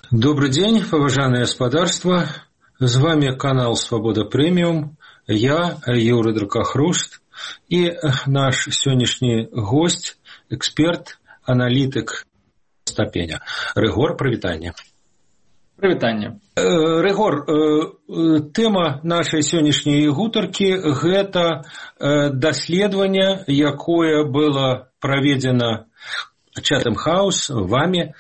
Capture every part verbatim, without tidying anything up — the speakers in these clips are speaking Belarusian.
Добрый день, поважанное господарство. С вами канал «Свобода Премиум». Я, Юрий Дракохруст, и наш сегодняшний гость, эксперт, аналитик Стапеня. Рыгор, привітання. Привітання. Рыгор, тема нашей сегодняшней гутаркі – гэта даследаванне, якое было проведено Chatham House вами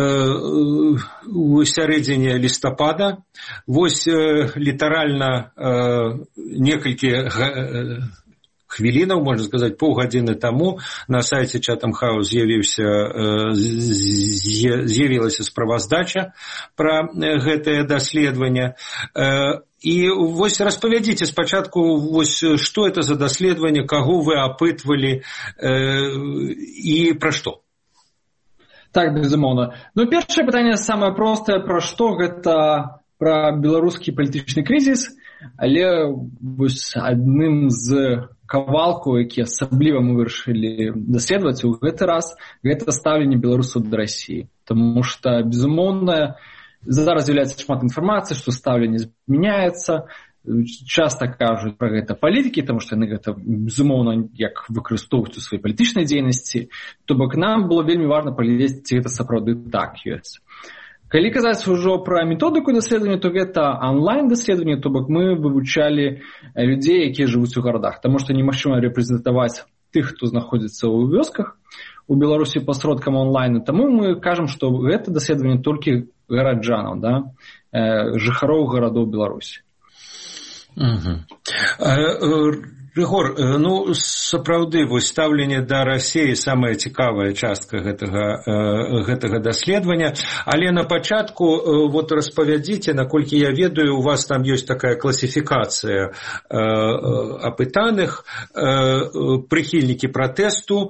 у сярэдзіне лістапада. Вось літаральна некалькі хвілінаў, можна сказаць, паўгадзіны таму на сайце Chatham House з'явіўся з'явілася справаздача пра гэтае даследаванне. І вось распавядзіце спачатку, вось што это за даследаванне, каго вы апытвалі і пра што? Так, безумоўна. Ну, першае пытанне самае простае, пра што гэта пра беларускі палітычны крызіс, але вось адным з кавалкаў, які асабліва мы вырашылі даследаваць у гэты раз, гэта стаўленне беларусаў да Расіі. Таму што, безумоўна, зараз з'яўляецца шмат інфармацыі, што стаўленне змяняецца. Часта кажуць пра гэта палітыкі, таму што яны гэта, безумоўна, як выкарыстоўваюць у сваёй палітычнай дзейнасці. То бок нам было вельмі важна паглядзець, ці гэта сапраўды так ёсць. Калі казаць ужо пра методыку даследавання, то гэта онлайн-даследаванне, то бок мы вывучалі людзей, якія жывуць у гарадах, таму што немагчыма рэпрэзентаваць тых, хто знаходзіцца ў вёсках у Беларусі пасродкам онлайну. Таму мы кажам, што гэта даследаванне толькі гараджанаў, да, жыхароў гарадоў Беларусі. Угу. Рыгор, ну, сапраўды, вось стаўленне да Расіі самая цікавая частка гэтага, гэтага даследавання, але на пачатку вот распавядзіце, наколькі я ведаю, у вас там ёсць такая класіфікацыя апытаных, прыхільнікі пратэсту,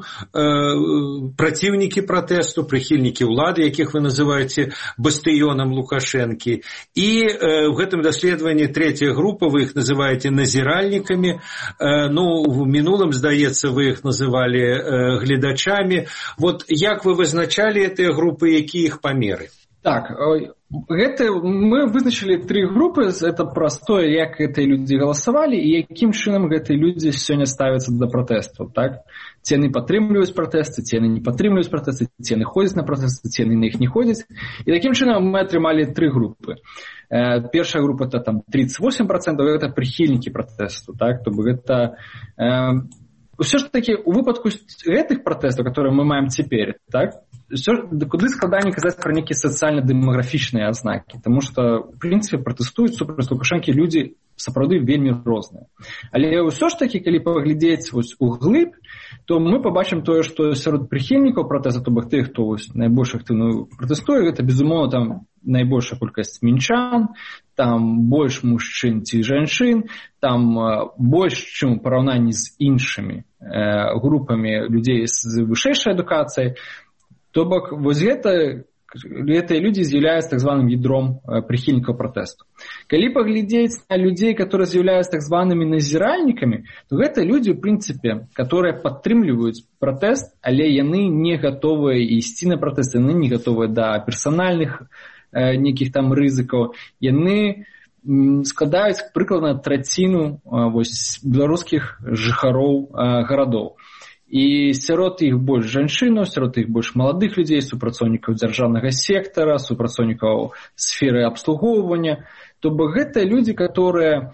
праціўнікі пратэсту, прыхільнікі ўлады, якіх вы называеце бастыёнам Лукашэнкі, і в гэтым даследаванні трэцяя група, вы іх называеце назіральнікамі. Ну, в мінулым, здаецца, вы іх называлі э, гледачамі. Вот як вы вызначалі гэтыя групы, якія іх памеры? Так, гэта, мы вызначылі тры групы, это простое, як гэтыя людзі галасавалі і якім чынам гэтыя людзі сёння ставяцца да пратэстаў, так? Ці яны падтрымліваюць пратэсты, ці яны не падтрымліваюць пратэсты, ці яны ходзяць на пратэсты, ці яны на іх не ходзяць. І такім чынам мы атрымалі тры групы. Першая група это там тридцать восемь процентов, это прыхільнікі пратэсту, так? То бок гэта э, ўсё ж такі у выпадку гэтых пратэстаў, которые мы маем цяпер, так? Усё куды складаней казаць пра нейкія сацыяльна-дэмаграфічныя азнакі, таму што в прынцыпе пратэстуюць супраць Лукашэнкі людзі сапраўды вельмі розныя. Але ўсё ж такі, калі паглядзець вось углыб, то мы пабачым тое, што сярод прыхільнікаў пратэсту, то бок тых, хто вось найбольш актыўна пратэстуе, гэта безумоўна там найбольшая колькасць мінчан, там больш мужчын ці жанчын, там больш, чым у параўнанні з іншымі э, групамі людзей з вышэйшай адукацыяй. То бок вось гэта гэтыя людзі з'яўляюцца так званым ядром прыхільнікаў пратэсту. Калі паглядзець на людзей, которые з'яўляюцца так званымі назіральнікамі, то гэта людзі, у прынцыпе, которые падтрымліваюць пратэст, але яны не гатовыя ісці на пратэст, яны не гатовыя да персанальных э, нейкіх там рызыкаў. Яны м, складаюць прыкладна траціну э, вось беларускіх жыхароў э, гарадоў. І сярод іх больш жанчынаў, сярод іх больш маладых людзей, супрацоўнікаў дзяржаўнага сектара, супрацоўнікаў сферы абслугоўвання. То бок гэта людзі, которые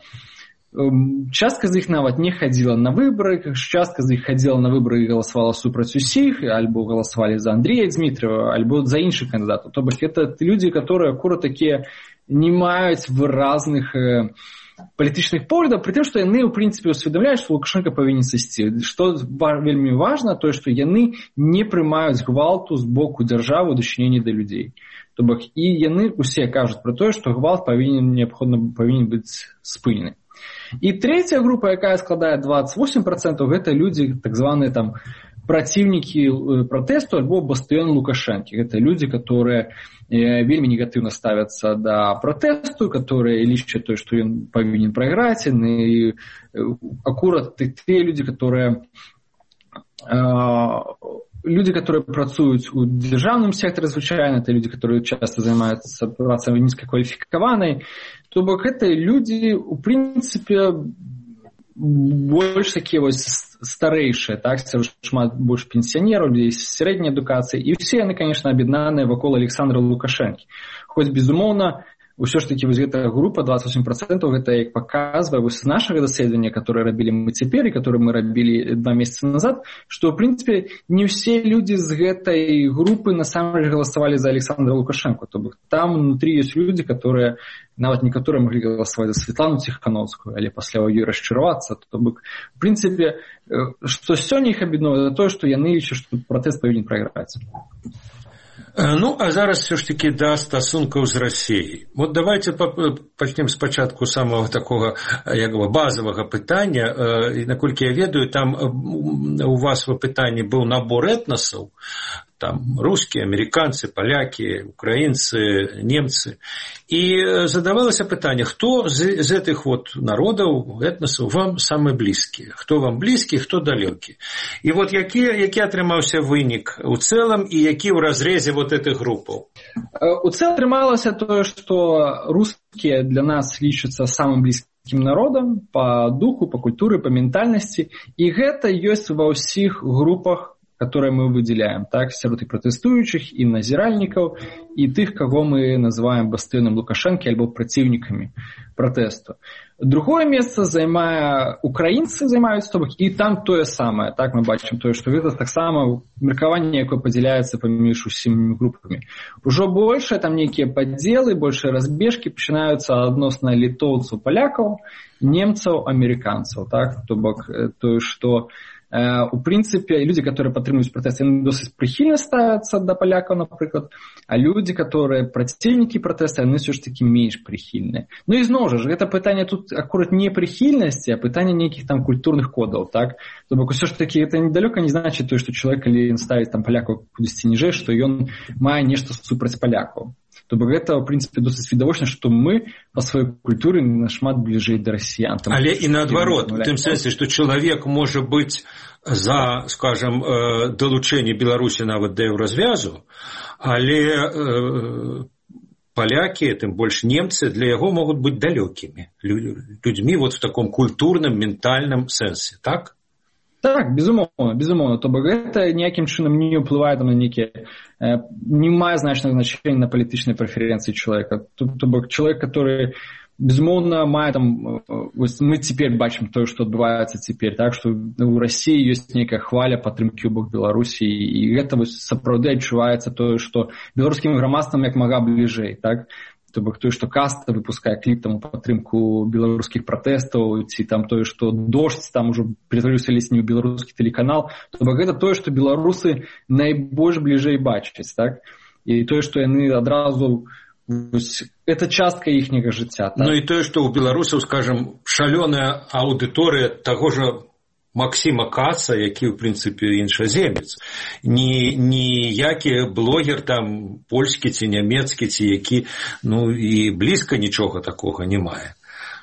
частка з іх нават не хадзіла на выбары, частка з іх хадзіла на выбары і галасавала супраць усіх, альбо галасавалі за Андрея Дзмітрыева, альбо за іншых кандыдатаў. То бок это людзі, которые акурат такія не маюць выразных палітычных поглядаў, пры тым, што яны, у прынцыпе, усведамляюць, што Лукашенко павінен сысці. Што вельмі важна, тое, што яны не прымаюць гвалту з боку дзяржавы ў дачыненні да людзей. То бок і яны усе кажуць пра тое, што гвалт павінен неабходна павінен быць спынены. І трэцяя група, якая складае двадцать восемь процентов, гэта людзі, так званыя там праціўнікі пратэсту альбо бастыён Лукашэнкі. Гэта людзі, которые вельмі негатыўна ставяцца да пратэсту, которые лічаць тое, што ён павінен прайграць, і акурат тыя людзі, которые люди, которые працуюць у дзяржаўным сектары звычайна, это люди, которые часто занимаются працай нізкакваліфікаванай, то бок гэта люди, у прынцыпе, больш такія вось старэйшыя, так, шмат больш пенсіянераў, людзей з сярэдняй адукацыі, і ўсе яны, конечно, аб'яднаныя вакол Александра Лукашэнкі. Хоць, безумоўна, ўсё ж такі вось гэтая група двадцать восемь процентов, гэта як паказвае вось нашага даследавання, которое рабілі мы цяпер і которое мы рабілі два месяцы назад, што, ў прынцыпе, не ўсе людзі з гэтай групы насамрэч галасавалі за Александра Лукашэнку. То бок там внутри ёсць людзі, которые нават некаторыя маглі галасаваць за Светлану Ціханаўскую, але пасля ў ёй расчаравацца. То бок, у прынцыпе, што сёння іх аб'ядноўвае тое, што яны лічаць, што пратэст павінен прайграць. Ну, а зараз все ж таки да стасункаў з Расіяй. Вот давайте пачнем спачатку самого такого як бы базового пытання. І наколькі я ведаю, там у вас в пытанні быў набор этнасаў, там русские, американцы, поляки, украинцы, немцы. И задавалось пытание, кто из этих вот народов, этносов вам самые близкие? Кто вам близкий, кто далекий? И вот який, який атрымаўся вынік у целом и який в разрезе вот этих группаў? У целом атрымалася то, что русские для нас лічацца самым близким народом по духу, по культуре, по ментальности. И это есть во всех группах, которые мы выделяем, так, сярод і пратэстуючых, і назіральнікаў, і тых, кого мы называем бастыёнам Лукашэнкі альбо праціўнікамі пратэсту. Другое месца займае украінцы, займаюць, то бок, і там тое самае, так, мы бачым тое, што гэта таксама меркаванне, якое падзяляецца паміж усімі групамі. Ужо большае, там нейкія падзелы, большыя разбежкі пачынаюцца адносна літоўцаў, палякаў, немцаў, амерыканцаў, так, то бок, тое, што у прынцыпе, людзі, которые падтрымліваюць пратэст, яны досыць прыхільна ставяцца да палякаў, напрыклад, а людзі, которые праціўнікі пратэста, яны ўсё ж такі менш прыхільныя. Ну і зноў жа, гэта пытанне тут акурат не прыхільнасці, а пытанне нейкіх там культурных кодаў, так? То бок усё ж такі гэта недалёка не значыць тое, што чалавек, калі ён ставіць там палякаў кудысьці ніжэй, што ён мае нешта супраць палякаў. То бок гэта, в прынцыпе, досыць відавочна, што мы па сваёй культуры нашмат бліжэй да расіян. Але і наадварот, у тым сэнсе, што чалавек можа быць за, скажем, далучэнне Беларусі нават да еўразвязу, але э, палякі, тым больш немцы, для яго могуць быць далёкімі людзьмі вот в таком культурным, ментальным сэнсе, так? Так, безумоўна, безумоўна. То бок гэта ніякім чынам не ўплывае там на нейкія, не мае значнага значэння на палітычнай прэферэнцыі чалавека. То, то бок чалавек, который безумоўна мае там, вось мы цяпер бачым тое, што адбываецца цяпер, так, што у Расіі ёсць нейкая хваля падтрымкі ў бок Беларусі, і гэта вось сапраўды адчуваецца тое, што беларускім грамадствам як мага бліжэй, так. То бок тое, што Каста выпускае кліп там у падтрымку беларускіх пратэстаў, ці там тое, што Дождь там ужо ператварыўся ледзь не ў беларускі тэлеканал, то бок гэта тое, што беларусы найбольш бліжэй бачаць, так? І тое, што яны адразу вось, это частка іхняга жыцця, так? Ну і тое, што ў беларусаў, скажам, шалёная аўдыторыя таго ж Максіма Каца, які, в прынцыпе, іншаземец. Ні, ніякі блогер там польскі ці нямецкі, ці які, ну, і блізка нічога такога не мае.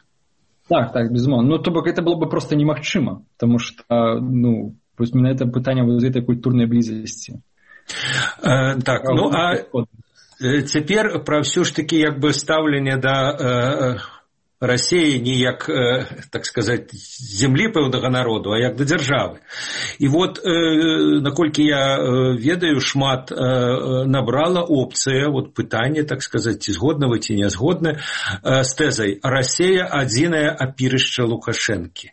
Так, так, безумоўна. Ну, то бок, это было бы просто немагчыма, потому что, ну, вось менавіта пытанне вот этой культурнай блізасці. Э, так, а, ну, а цяпер пра ўсё ж такі, як бы, стаўленне да... Э, Расіі не як, так сказаць, зямлі пэўнага народу, а як да дзяржавы. І вот, наколькі я ведаю, шмат набрала опцыя, вот пытанне, так сказаць, ці згодны вы, ці не згодны, з тэзай «Расія – адзінае апірышча Лукашэнкі».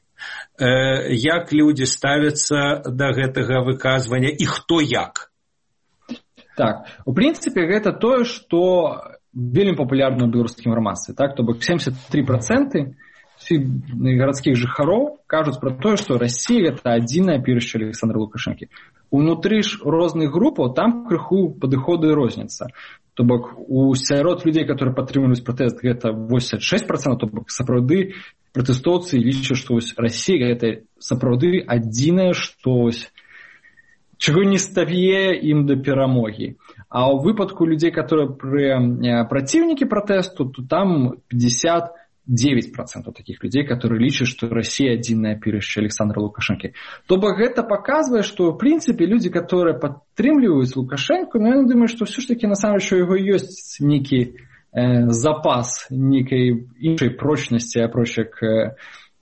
Як людзі ставяцца да гэтага выказвання і хто як? Так, у прынцыпе, гэта тое, што вельмі папулярна ў беларускім грамадстве, так, то бок семьдесят три процента гарадскіх жыхароў кажуць пра тое, што Расія гэта адзінае апірышча Александра Лукашэнкі. Унутры ж розных групаў там крыху падыходы і розніца. То бок у сярод людзей, которые падтрымліваюць пратэст, гэта восемьдесят шесть процентов, то бок сапраўды пратэстоўцы лічаць, што вось Расія гэта сапраўды адзінае, што вось чаго не стае ім да перамогі. А ў выпадку людзей, которые праціўнікі пратэсту, то там пятьдесят девять процентаў такіх людзей, которые лічаць, што Расія адзінае апірышча Александра Лукашэнкі. То бок гэта паказвае, што ў прынцыпе людзі, которые падтрымліваюць Лукашэнку, ну я думаю, што ўсё ж такі насамрэч у яго ёсць нейкі э, запас нейкай іншай прочнасці, апроч як э,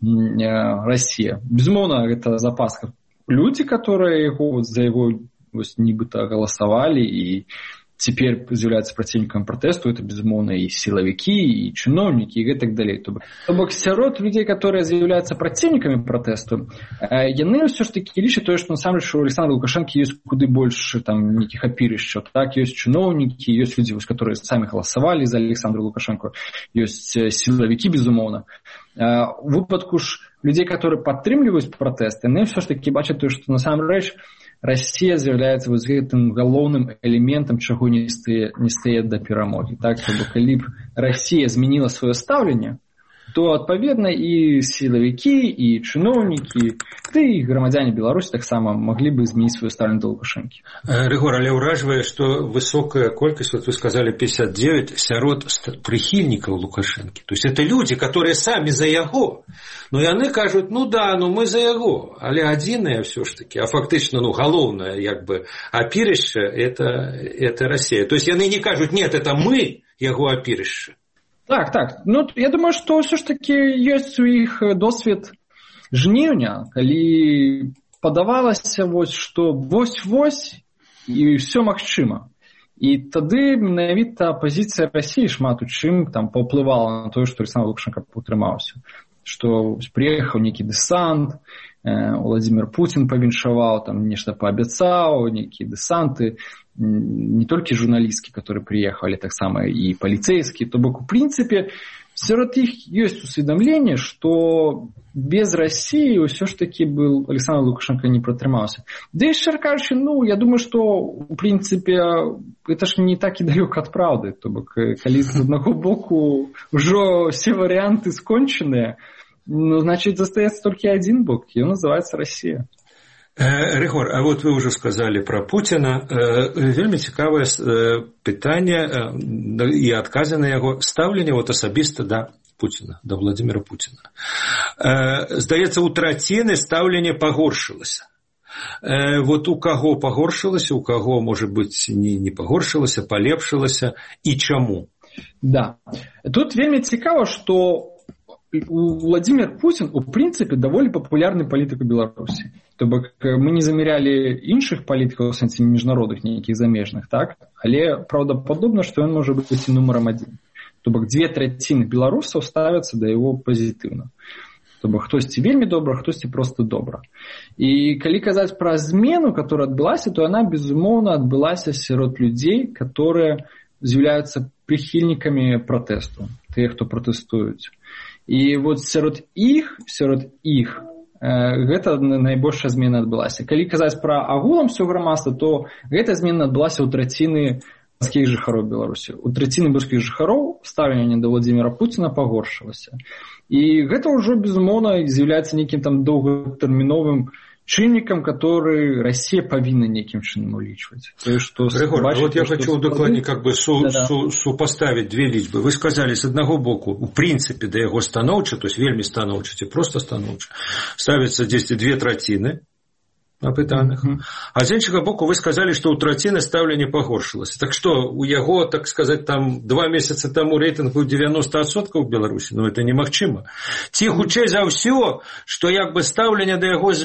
Расія. Безумоўна, гэта запас людзі, которые яго, за яго вось, нібыта галасавалі і цяпер з'яўляюцца праціўнікам пратэсту, это, безумоўна, і сілавікі, і чыноўнікі, і гэтак далей. То бок, сярод людзей, которые з'яўляюцца праціўнікамі пратэсту, яны ўсё ж такі лічаць тое, што насамрэч у Александра Лукашэнкі ёсць куды больш там нейкіх апірышчаў. Так, ёсць чыноўнікі, ёсць людзі, которые самі галасавалі за Александра Лукашэнку, ёсць сілавікі, безумоўна. У выпадку ж людзей, которые падтрымліваюць пратэст, яны ўсё ж такі бачаць тое, што насамрэч Расія з'яўляецца вось гэтым галоўным элементам, чаго не стае, не стае да перамогі. Так, бо калі б Расія змяніла сваё стаўленне, то, адпаведна, і сілавікі, і чыноўнікі, ды і грамадзяне Беларусі таксама маглі бы змяніць сваё стаўленне да Лукашэнкі. Рыгор, але ўражвае, што высокая колькасць, вот вы сказалі пятьдесят девять, сярод прыхільнікаў Лукашэнкі. То есть это людзі, которые самі за яго. Ну яны кажуць, ну да, ну мы за яго, але адзінае ўсё ж такі, а фактычна, ну галоўнае, як бы, апірышча это, это Расія. То есть яны не кажуць, нет, это мы яго апірышча. Так, так. Ну, я думаю, што ўсё ж такі ёсць у іх досвед жніўня, калі падавалася, вось, што вось-вось і ўсё магчыма. І тады менавіта пазіцыя Расіі шмат у чым там паўплывала на тое, што Александр Лукашенко утрымаўся. Што прыехаў нейкі дэсант, Владимир Путин павіншаваў, там нешта паабяцаў, нейкія дэсанты, не толькі журналісткі, которые прыехалі, таксама і паліцэйскія. То бок, у прынцыпе, сярод іх ёсць усведамленне, што без Расіі ўсё ж такі был Александр Лукашенко не пратрымаўся. Да яшчэ кажучы, ну, я думаю, што у прынцыпе это ж не так і далёка ад праўды. То бок, калі з аднаго боку ўжо все варыянты скончаныя, ну, значит, застаецца толькі адзін бок, і ён называецца Расія. Рыгор, а вот вы уже сказали про Путина. Вельмі цікавае пытанне і адказы на яго стаўленне вот асабіста да Путина, да Владимира Путина. Здаецца, у траціны стаўленне пагоршылася. Вот у каго пагоршылася, у каго, может быть, не, не пагоршылася, палепшылася, і чаму? Да. Тут вельмі цікава, што Владимир Путин, у прынцыпе, даволі папулярны палітык у Беларусі. То бок мы не замярялі іншых палітыкаў, у сэнсе міжнародных нейкіх замежных, так? Але праўдападобна, што ён можа быць і нумарам адзін. То бок дзве траціны беларусаў ставяцца да яго пазітыўна. То бок хтосьці вельмі добра, хтосьці проста добра. І калі казаць пра змену, которая адбылася, то яна, безумоўна, адбылася сярод людзей, которые з'яўляюцца прыхільнікамі пратэсту, тыя, хто пратэстуюць. І вот сярод іх, сярод іх, гэта найбольшая змена адбылася. Калі казаць пра агулам всё грамадства, то гэта змена адбылася ў траціны баскіх жыхароў Беларусі. У траціны баскіх жыхароў стаўленне да Владимира Путина пагоршылася. І гэта ўжо, безумоўна, з'яўляецца нейкім там доўгатэрміновым чыннікам, который Россия павінна нейкім чынам улічваць. Рыгор, вот я хочу докладней как бы су, да, да. Су, супоставить две лічбы. Вы сказали, с одного боку, у прынцыпе да яго станоўча, то есть вельмі станоўча, ці просто станоўча, ставятся здесь две траціны апытаных. Mm-hmm. А з іншага боку вы сказали, что у траціны стаўленне пагоршылася. Так что у яго, так сказать, там два месяца таму рэйтынг быў девяносто адсоткаў у Беларусі, ну это немагчыма. Ці хутчэй за ўсё, што як бы стаўленне да яго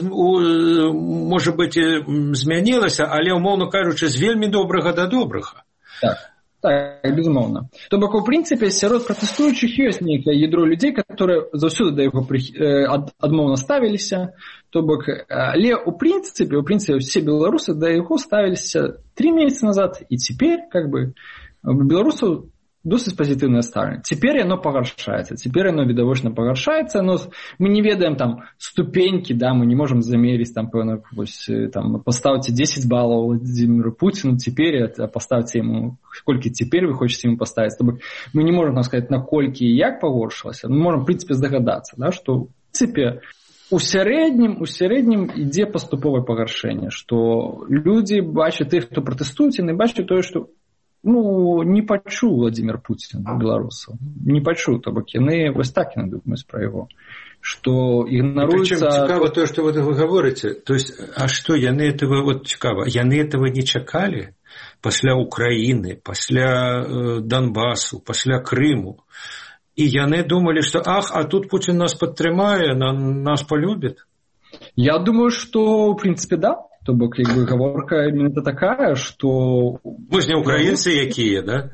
можа быць змянілася, але умоўна кажучы, з вельмі добрага да добрага. Так. Так, безумоўна. То бок, у прынцыпе, сярод пратэстуючых ёсць нейкае ядро людзей, которые заўсёды да яго адмоўна ставіліся. То бок, але у прынцыпе, у прынцыпе, все беларусы да яго ставіліся три месяца назад, і цяпер, как бы, беларусаў досыць пазітыўнае стаўленне. Цяпер яно пагаршаецца, цяпер яно відавочна пагаршаецца, но мы не ведаем там ступенькі, да, мы не можам замерыць там, пэўна, вось, там, паставце десять баллаў Владимиру Путину цяпер, а паставце яму, колькі цяпер вы хочаце яму паставіць. То бок, мы не можам там сказаць, наколькі і як пагоршылася, мы можам, в прынцыпе, здагадацца, да, што, в прынцыпе, у сярэднім, у сярэднім ідзе паступовае пагаршэнне, што людзі бачаць тых, хто пратэстуюць, яны бачаць тое, што ну, не пачуў Владимир Путин беларусаў. Не пачуў, то бок яны вось так яны думаюць пра яго. Что игноруется... Причем цікаво то, что вот вы говорите. То есть, а что, яны этого, вот цікаво, яны этого не чакали? Пасля Украины, пасля э, Донбассу, пасля Крыму. И яны думали, что ах, а тут Путин нас падтрымае, на, нас полюбит? Я думаю, что, в принципе, да. То бок, как бы, гаворка именно такая, что... Мы же не украинцы якія, да?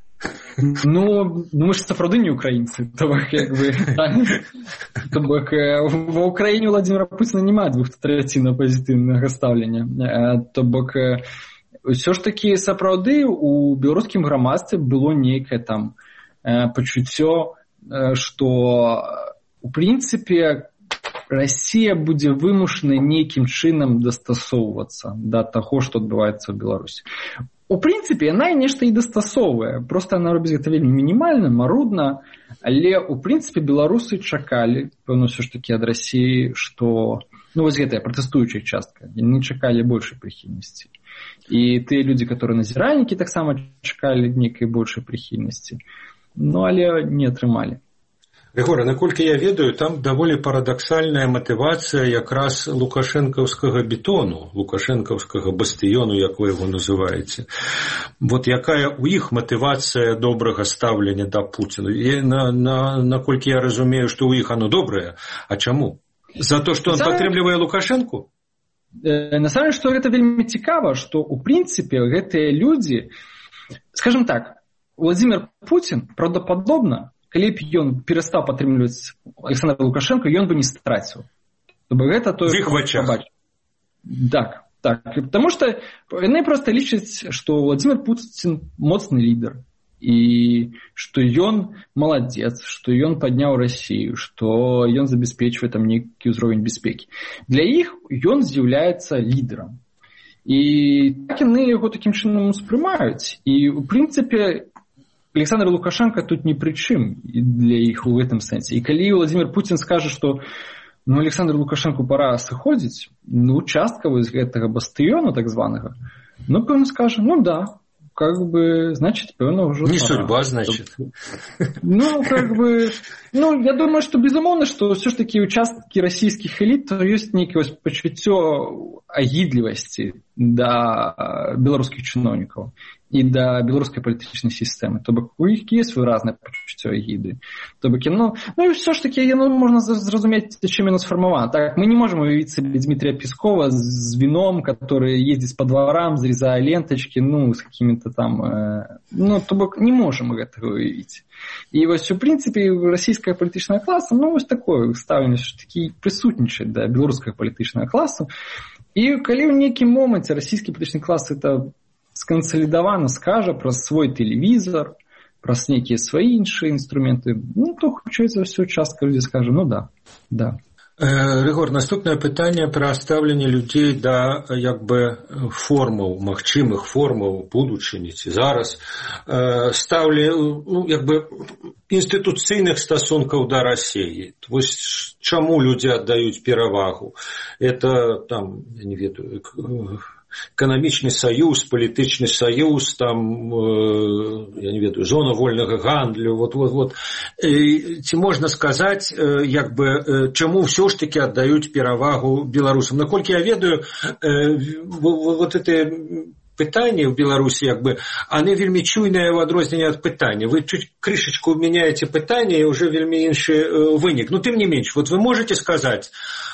Ну, мы ж сапраўды не украінцы, то бок, як бы, то бок, ва Ўкраіне Владимира Путина няма двух траціна пазітыўнага стаўлення, то бок, ўсё ж такі сапраўды у беларускім грамадстве было нейкае там пачуццё, што у прынцыпе Расія будзе вымушана нейкім чынам дастасоўвацца да таго, што адбываецца ў Беларусі. У прынцыпе, яна нешта і дастасоўвае. Проста яна робіць гэта вельмі мінімальна, марудна, але, у прынцыпе, беларусы чакалі, пэўна, ўсё ж такі ад Расіі, што, ну, вось гэтая пратэстуючая частка, яны чакалі большай прыхільнасці. І тыя людзі, которые назіральнікі, таксама чакалі нейкай большай прыхільнасці. Ну, але не атрымалі. Рыгор, наколькі я ведаю, там даволі парадаксальная матывацыя якраз лукашэнкаўскага бетону, лукашэнкаўскага бастыёну, як вы яго называеце. Вот якая у іх матывацыя добрага стаўлення да Пуціна? І на, на, наколькі я разумею, што ў іх оно добрае, а чаму? За то, што он падтрымлівае Лукашэнку? На самом деле, што гэта вельмі цікава, што у прынцыпе гэтыя людзі, скажем так, Владимир Путин правдападобна, калі б ён перастаў падтрымліваць Александра Лукашенко, ён бы не страціў. Гэта тое, в іх вачах. Так, так. Потому што яны проста лічаць, што Владимир Путин моцны лідар, і што ён маладзец, што ён падняў Расію, што ён забяспечвае там нейкі ўзровень бяспекі. Для іх ён з'яўляецца лідарам. І так яны яго такім чынам успрымаюць. І, у прынцыпе, Александр Лукашенко тут ни при чым для іх у гэтым сэнсе. І калі Владимир Путин скажа, што ну, Александру Лукашенку пора сыходзіць, ну, частка з гэтага бастыёна, так званага, ну, пэўна скажа, ну, да, как бы, значит, пэўна ўжо не пора. Судьба, значит. Ну, как бы, ну, я думаю, что безумоўна, што ўсё ж такі участкі расійскіх эліт, то ёсць нейкае пачуццё агідлівасці да беларускіх чыноўнікаў і да беларускай палітычнай сістэмы. То бок у іх ёсць выразнае пачуццё агіды. То бок яно, ну і ўсё ж такі яно можна зразумець, чым яно сфармавана. Так, мы не можам уявіць сабе Дмитрия Пескова з вином, который ездзіць по дворам, зрезая ленточки, ну, с какими-то там, э, ну, то бок не можам гэтага уявіць. І вось у прынцыпе расійская палітычная класа, ну, вось такое стаўленне, што такі прысутнічае да беларускага палітычнага класу. І калі ў нейкім моманце расійскі палітычны клас это скансалідавана скажа праз свой тэлевізор, праз нейкія свае іншыя інструменты, ну, то хутчэй за ўсё частка людзі скажа, ну да, да. Рыгор, наступнае пытанне пра стаўленне людзей да як бы формаў, магчымых формаў будучыні ці зараз стаўлі, ну, як бы інстытуцыйных стасункаў да Расіі. Вось чаму людзі аддаюць перавагу? Это там, я не ведаю, эканамічны саюз, палітычны саюз, там, э, я не ведаю, зона вольнага гандлю, вот, вот, вот. Э, ці можна сказаць, э, як бы, э, чаму ўсё ж таки аддаюць перавагу беларусам? Наколькі я ведаю, э, вот это пытанне ў Беларусі, як бы, они вельмі чуйныя ў адрозненне ад пытання. Вы чуть крышечку меняете пытанне, і ўжо вельмі іншы э, вынік. Ну, тым не менш, вот вы можете сказаць,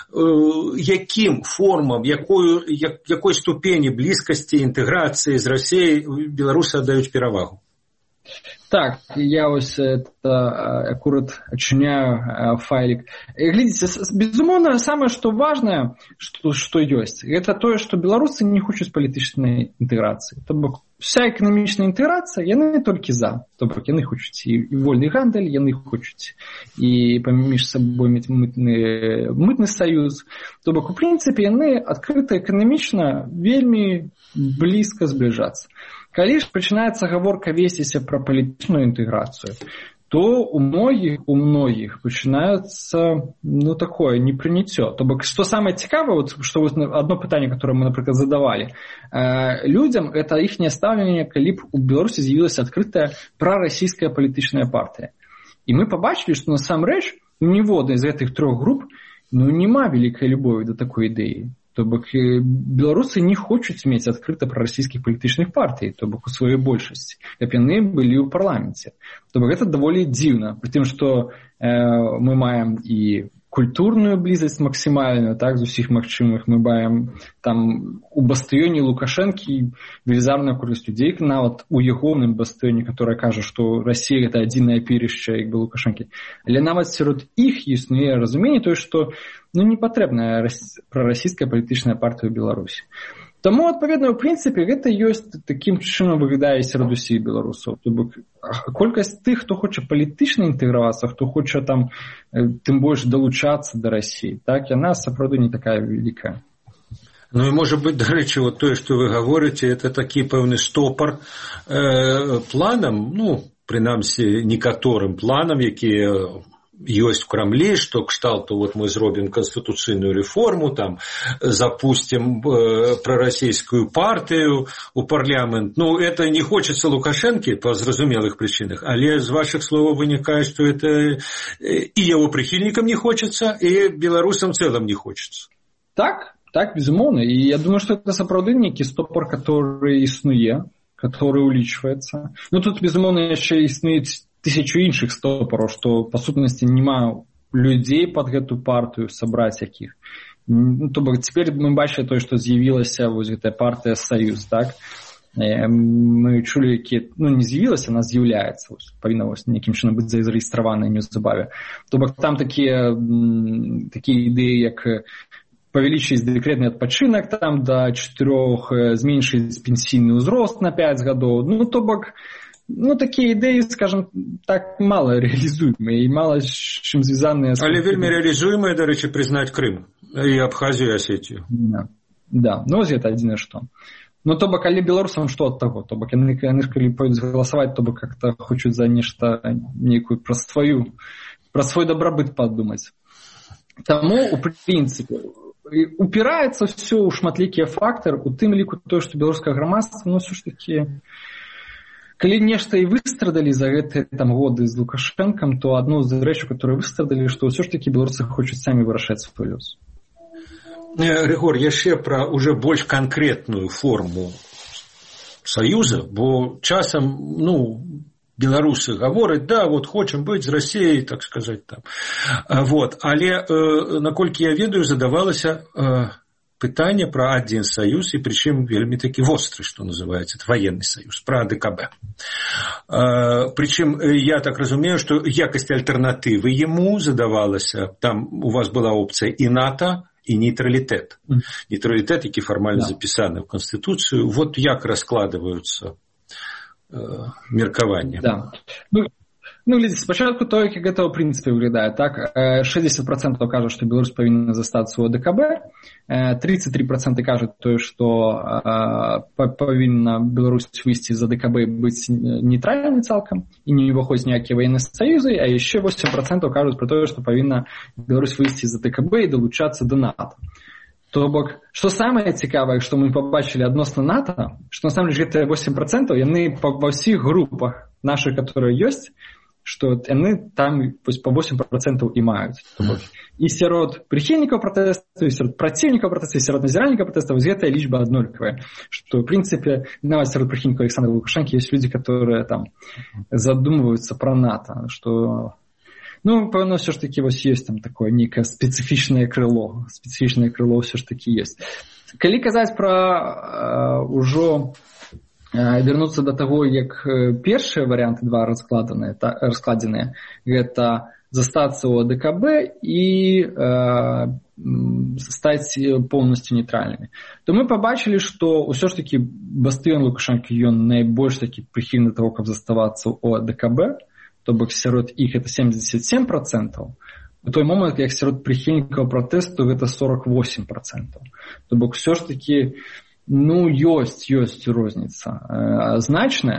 якім формам, якою, як, якой ступені блізкасці, інтэграцыі з Расіяй беларусы аддаюць перавагу? Так, я ось это аккурат отчиняю файлик. Глядите, безумовно, самое, что важное, что, что есть, это то, что белорусы не хочуць палітычнай інтэграцыі. То бок, вся эканамічная інтэграцыя, яны толькі за. То бок, яны хочуць і вольны гандаль, яны хочуць і паміж сабой мець мытны, мытны саюз. То бок, у прынцыпе, яны адкрыта эканамічна вельмі блізка збліжацца. Калі ж пачынаецца гаворка весціся пра палітычную інтэграцыю, то у многіх у многіх пачынаецца ну такое непрыняццё. То бок што самае цікавае, вот, што вот одно пытанне, которое мы, напрыклад, задавалі э, людзям, это іхняе стаўленне, калі б у Беларусі з'явілася адкрытая прарасійская палітычная партыя. І мы пабачылі, што насамрэч у ніводнай з гэтых трох груп ну няма вялікай любові да такой ідэі. То бок беларусы не хочуць мець адкрыта прарасійскіх палітычных партый, то бок у сваёй большасці, каб яны былі ў парламенце. То бок гэта даволі дзіўна, пры тым, што э, мы маем і культурную блізасць максімальную, так, з усіх магчымых, мы маем там у бастыёне Лукашэнкі велізарная колькасць людзей, нават у ягоным бастыёне, которая кажа, што Расія гэта адзінае апірышча як бы Лукашэнкі. Але нават сярод іх існуе разуменне тое, што ну, не патрэбная прарасійская палітычная партыя ў Беларусі. Таму, адпаведна, ў прынцыпе, гэта ёсць такім чынам выглядае сярод усіх беларусаў. То бок колькасць тых, хто хоча палітычна інтэгравацца, хто хоча там тым больш далучацца да Расіі, так, яна сапраўды не такая вялікая. Ну і можа быць, дарэчы, вот тое, што вы гаворыце, это такі пэўны стопар э, планам, ну, прынамсі, некаторым планам, якія ёсць в Крамлі, што кшталту вот мы зробім канстытуцыйную рэформу, там запустим э, прарасійскую партыю у парламент. Ну, это не хочется Лукашэнкі по зразумелых причинах, але з ваших слов вынікае, што это і яго прыхільнікам не хочется, і беларусам цэлым не хочется. Так, так, безумоўна. І я думаю, што это сапраўды нейкі стопор, который існуе, который улічваецца. Ну, тут, безумоўна, яшчэ існуюць тысячу іншых стопараў, што па сутнасці няма людзей пад гэту партыю сабраць якіх. Ну, то бок цяпер мы бачылі тое, што з'явілася вось гэтая партыя Саюз, так? Мы чулі, які, ну, не з'явілася, она з'яўляецца, павінна вось нейкім чынам быць зарэгістраваная неўзабаве. То бок там такія такія ідэі, як павялічыць дэкрэтны адпачынак там да чатырох, зменшыць пенсійны ўзрост на пяць гадоў. Ну, то бок ну, такія ідэі, скажем так, мала реалізуемыя і мала з чым звязаныя. Але вельмі реалізуемыя, дарэчы, прызнаць Крым і Абхазію, Асетію. Да, да. Ну, ось гэта адзінае што. Ну, то бок, але беларусам што ад таго? То бок, яны, яны ж калі пойдуць галасаваць, то бок как-то хочуць за нешта нейкую пра сваю, пра свой дабрабыт падумаць. Таму, у прынцыпе, упіраецца ўсё ў шматлікія фактары, у тым ліку тое, што беларускае грамадства, ну, ўсё ж такі калі нешта і выстрадалі за гэтыя там годы з Лукашэнкам, то адну з рэчаў, которые выстрадалі, што ўсё ж такі беларусы хочуць самі вырашаць свой лёс. Рыгор, яшчэ пра уже больш канкрэтную форму саюза, бо часам, ну, беларусы гавораць, да, вот хочам быць з Расіяй, так сказаць там. Вот, але э, наколькі я ведаю, задавалася э, пытанне пра адзін саюз, і прычым вельмі такі востры, што называецца, это военный саюз, пра АДКБ. Прычым я так разумею, што якасць альтэрнатывы яму задавалася, там у вас была опцыя і НАТО, і нейтралітэт. Mm. Нейтралітэт, які фармальна да. запісаны ў Канстытуцыю. Вот як раскладваюцца э, меркаванні. Да. Ну, Ну, глядзіце, спачатку то, як гэта ў прынцыпе выглядае, так, шэсцьдзесят процентаў кажа, што Беларусь павінна застацца ў АДКБ, тридцать три процента кажуць тое, што павінна Беларусь выйсці з АДКБ і быць нейтральнай цалкам і не ўваходзіць ніякія ваенныя саюзы, а яшчэ восемь процентаў кажуць пра тое, што павінна Беларусь выйсці з АДКБ і далучацца да НАТО. То бок, што самае цікавае, што мы пабачылі адносна НАТО, што насамрэч гэтыя восемь процентаў, яны па ўсіх групах нашых, которые ёсць, што яны там па восемь процентаў і маюць. І сярод прыхільнікаў пратэсту, і сярод праціўнікаў пратэсту, і сярод назіральнікаў пратэсту вось гэтая лічба аднолькавая. Што, ў прынцыпе, нават сярод прыхільнікаў Александра Лукашэнкі ёсць людзі, которые там задумваюцца пра НАТО, што ну, пэўна, ўсё ж такі вось ёсць там такое нейкае спецыфічнае крыло. Спецыфічнае крыло ўсё ж такі ёсць. Калі казаць пра ўжо вернуцца да таго, як першыя варыянты два раскладаныя, та, раскладзеныя, гэта застацца ў АДКБ і э, стаць поўнасцю нейтральнымі. То мы пабачылі, што ўсё ж такі бастыён Лукашэнкі, ён найбольш такі прыхільны таго, каб заставацца ў АДКБ, то бок сярод іх гэта семьдесят семь процентаў, у той момант, як сярод прыхільнікаў пратэсту гэта сорок восемь процентаў. То бок усё ж такі ну, ёсць, ёсць розніца э, значная.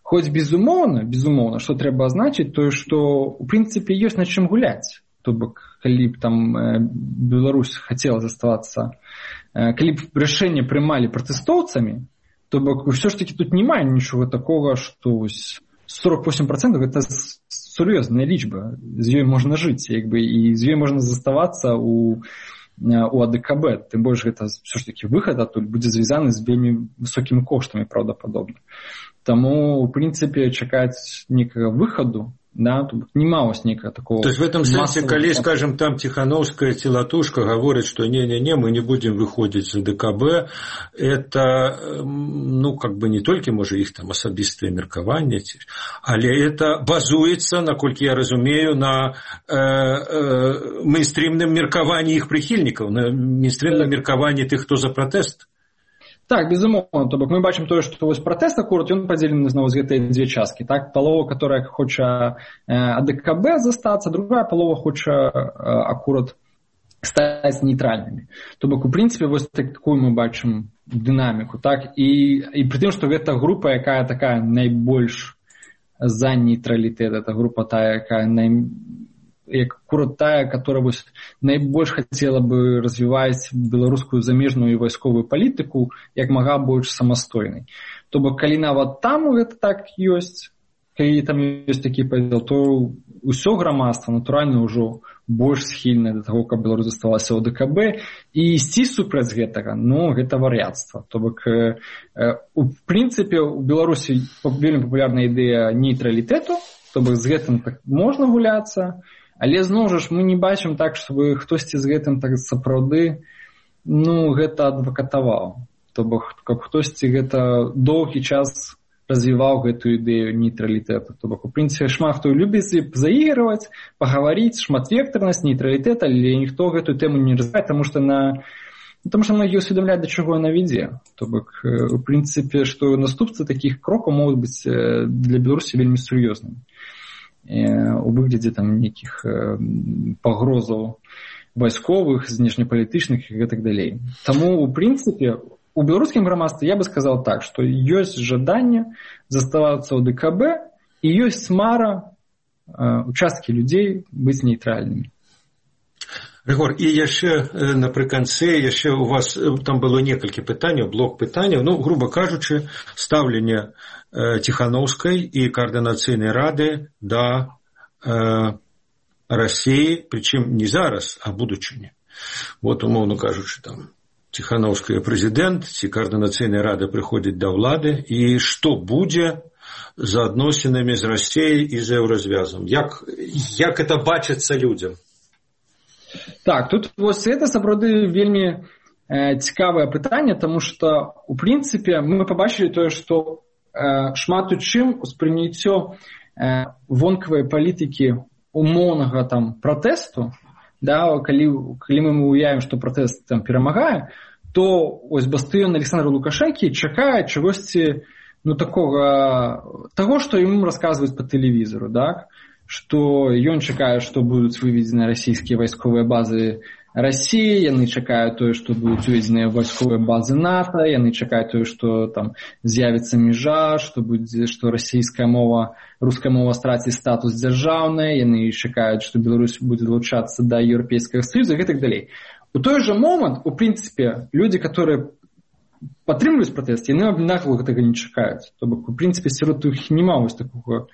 Хоць безумоўна, безумоўна, што трэба азначыць, тое, што ў прынцыпе ёсць над чым гуляць. То бок, калі б там Беларусь хацела заставацца, калі б рашэнне прымалі пратэстоўцамі, то бок ўсё ж такі тут няма нічога такога, што сорок восемь процентов гэта сур'ёзная лічба, з ёй можна жыць, як бы, і з ёй можна заставацца у у А Дэ Ка Бэ, тым больш гэта ўсё ж такі выхад адтуль будзе звязаны з вельмі высокімі коштамі, праўдападобна. Таму, у прынцыпе, чакаць некага выхаду, да, тут нема вось некага такого. То есть в этом сэнсе, калі, скажем, там Тихановская ці Латушка говорят, что не-не-не, мы не будем выходить з А Дэ Ка Бэ, это, ну, как бы не толькі, можа, іх там асабістае меркаванне, але это базуецца, наколькі я разумею, на э, э, мейнстрімным меркаванні іх прыхільнікаў, на мейнстрімным меркаванні тых, хто за пратэст. Так, безумоўна, то бок мы бачым тое, што вось пратэст акурат ён падзелены зноў з гэтыя дзве часткі, так, палова, которая хоча А Дэ Ка Бэ застацца, другая палова хоча акурат стаць нейтральнымі. То бок у прынцыпе вось такую мы бачым дынаміку, так, і і пры тым, што гэта група, якая такая найбольш за нейтралітэт, это група тая, якая най як акурат тая, которая вось найбольш хацела бы развіваць беларускую замежную і вайсковую палітыку як мага больш самастойнай. То бок, калі нават там гэта так ёсць, калі там ёсць такі падзел, то ўсё грамадства, натуральна, ўжо больш схільнае да таго, каб Беларусь заставалася ў А Дэ Ка Бэ, і ісці супраць гэтага, ну, гэта вар'яцтва. То бок, э, э, у прынцыпе, у Беларусі вельмі папулярная ідэя нейтралітэту, то бок з гэтым так можна гуляцца, але зноў жа мы не бачым так, чтобы хтосьці з гэтым так сапраўды, ну, гэта адвакатаваў. То бок, каб хтосьці гэта доўгі час развіваў гэтую ідэю нейтралітэту. То бок, у прынцыпе, шмат хто любіць заігрываць, пагаварыць, шматвектарнасць, нейтралітэт, але ніхто гэтую тэму не развівае, таму што на Таму што многія ўсведамляюць, да чаго яна вядзе. То бок, у прынцыпе, што наступствы такіх крокаў могуць быць для Беларусі вельмі сур'ёзнымі. У выглядзе там нейкіх пагрозаў вайсковых, знешнепалітычных і гэтак далей. Таму, у прынцыпе, у беларускім грамадстве я бы сказаў так, што ёсць жаданне заставацца ў А Дэ Ка Бэ і ёсць мара участкі людзей быць нейтральнымі. Рыгор, і яшчэ напрыканцы, яшчэ у вас там было некалькі пытанняў, блок пытанняў, ну, груба кажучы, стаўленне Тихановскай і координацыйнай рады да э, России, причем не зараз, а будучыні. Вот, умоўно кажучы, там Тихановская прэзідэнт ці координацыйная рада прыходзіць да ўлады, і што будзе за адносінамі з Расіяй і з еўразвязам? Як, як это бачыцца людзям? Так, тут вось это сапраўды вельмі э, цікавае пытанне, таму што у прынцыпе мы пабачылі тое, што шмат у чым успрыняццё э, вонкавай палітыкі умоўнага там пратэсту, да, калі, калі мы уявім, што пратэст там перамагае, то ось бастыён Александра Лукашэнкі чакае чагосьці, ну, такога, таго, што ім расказваюць па тэлевізору, так, што ён чакае, што будуць выведзены расійскія вайсковыя базы России, яны чакаюць тое, што будуць уведзеныя вайсковыя базы НАТО, яны чакаюць тое, што там з'явіцца мяжа, што будзе, што расійская мова, руская мова страціць статус дзяржаўнай, яны чакаюць, што Беларусь будзе далучацца да Еўрапейскага Саюза і гэтак далей. У той жа момант, у прынцыпе, людзі, которые падтрымліваюць пратэст, яны аднакова гэтага не чакаюць. То бок, у прынцыпе, сярод іх няма вось такога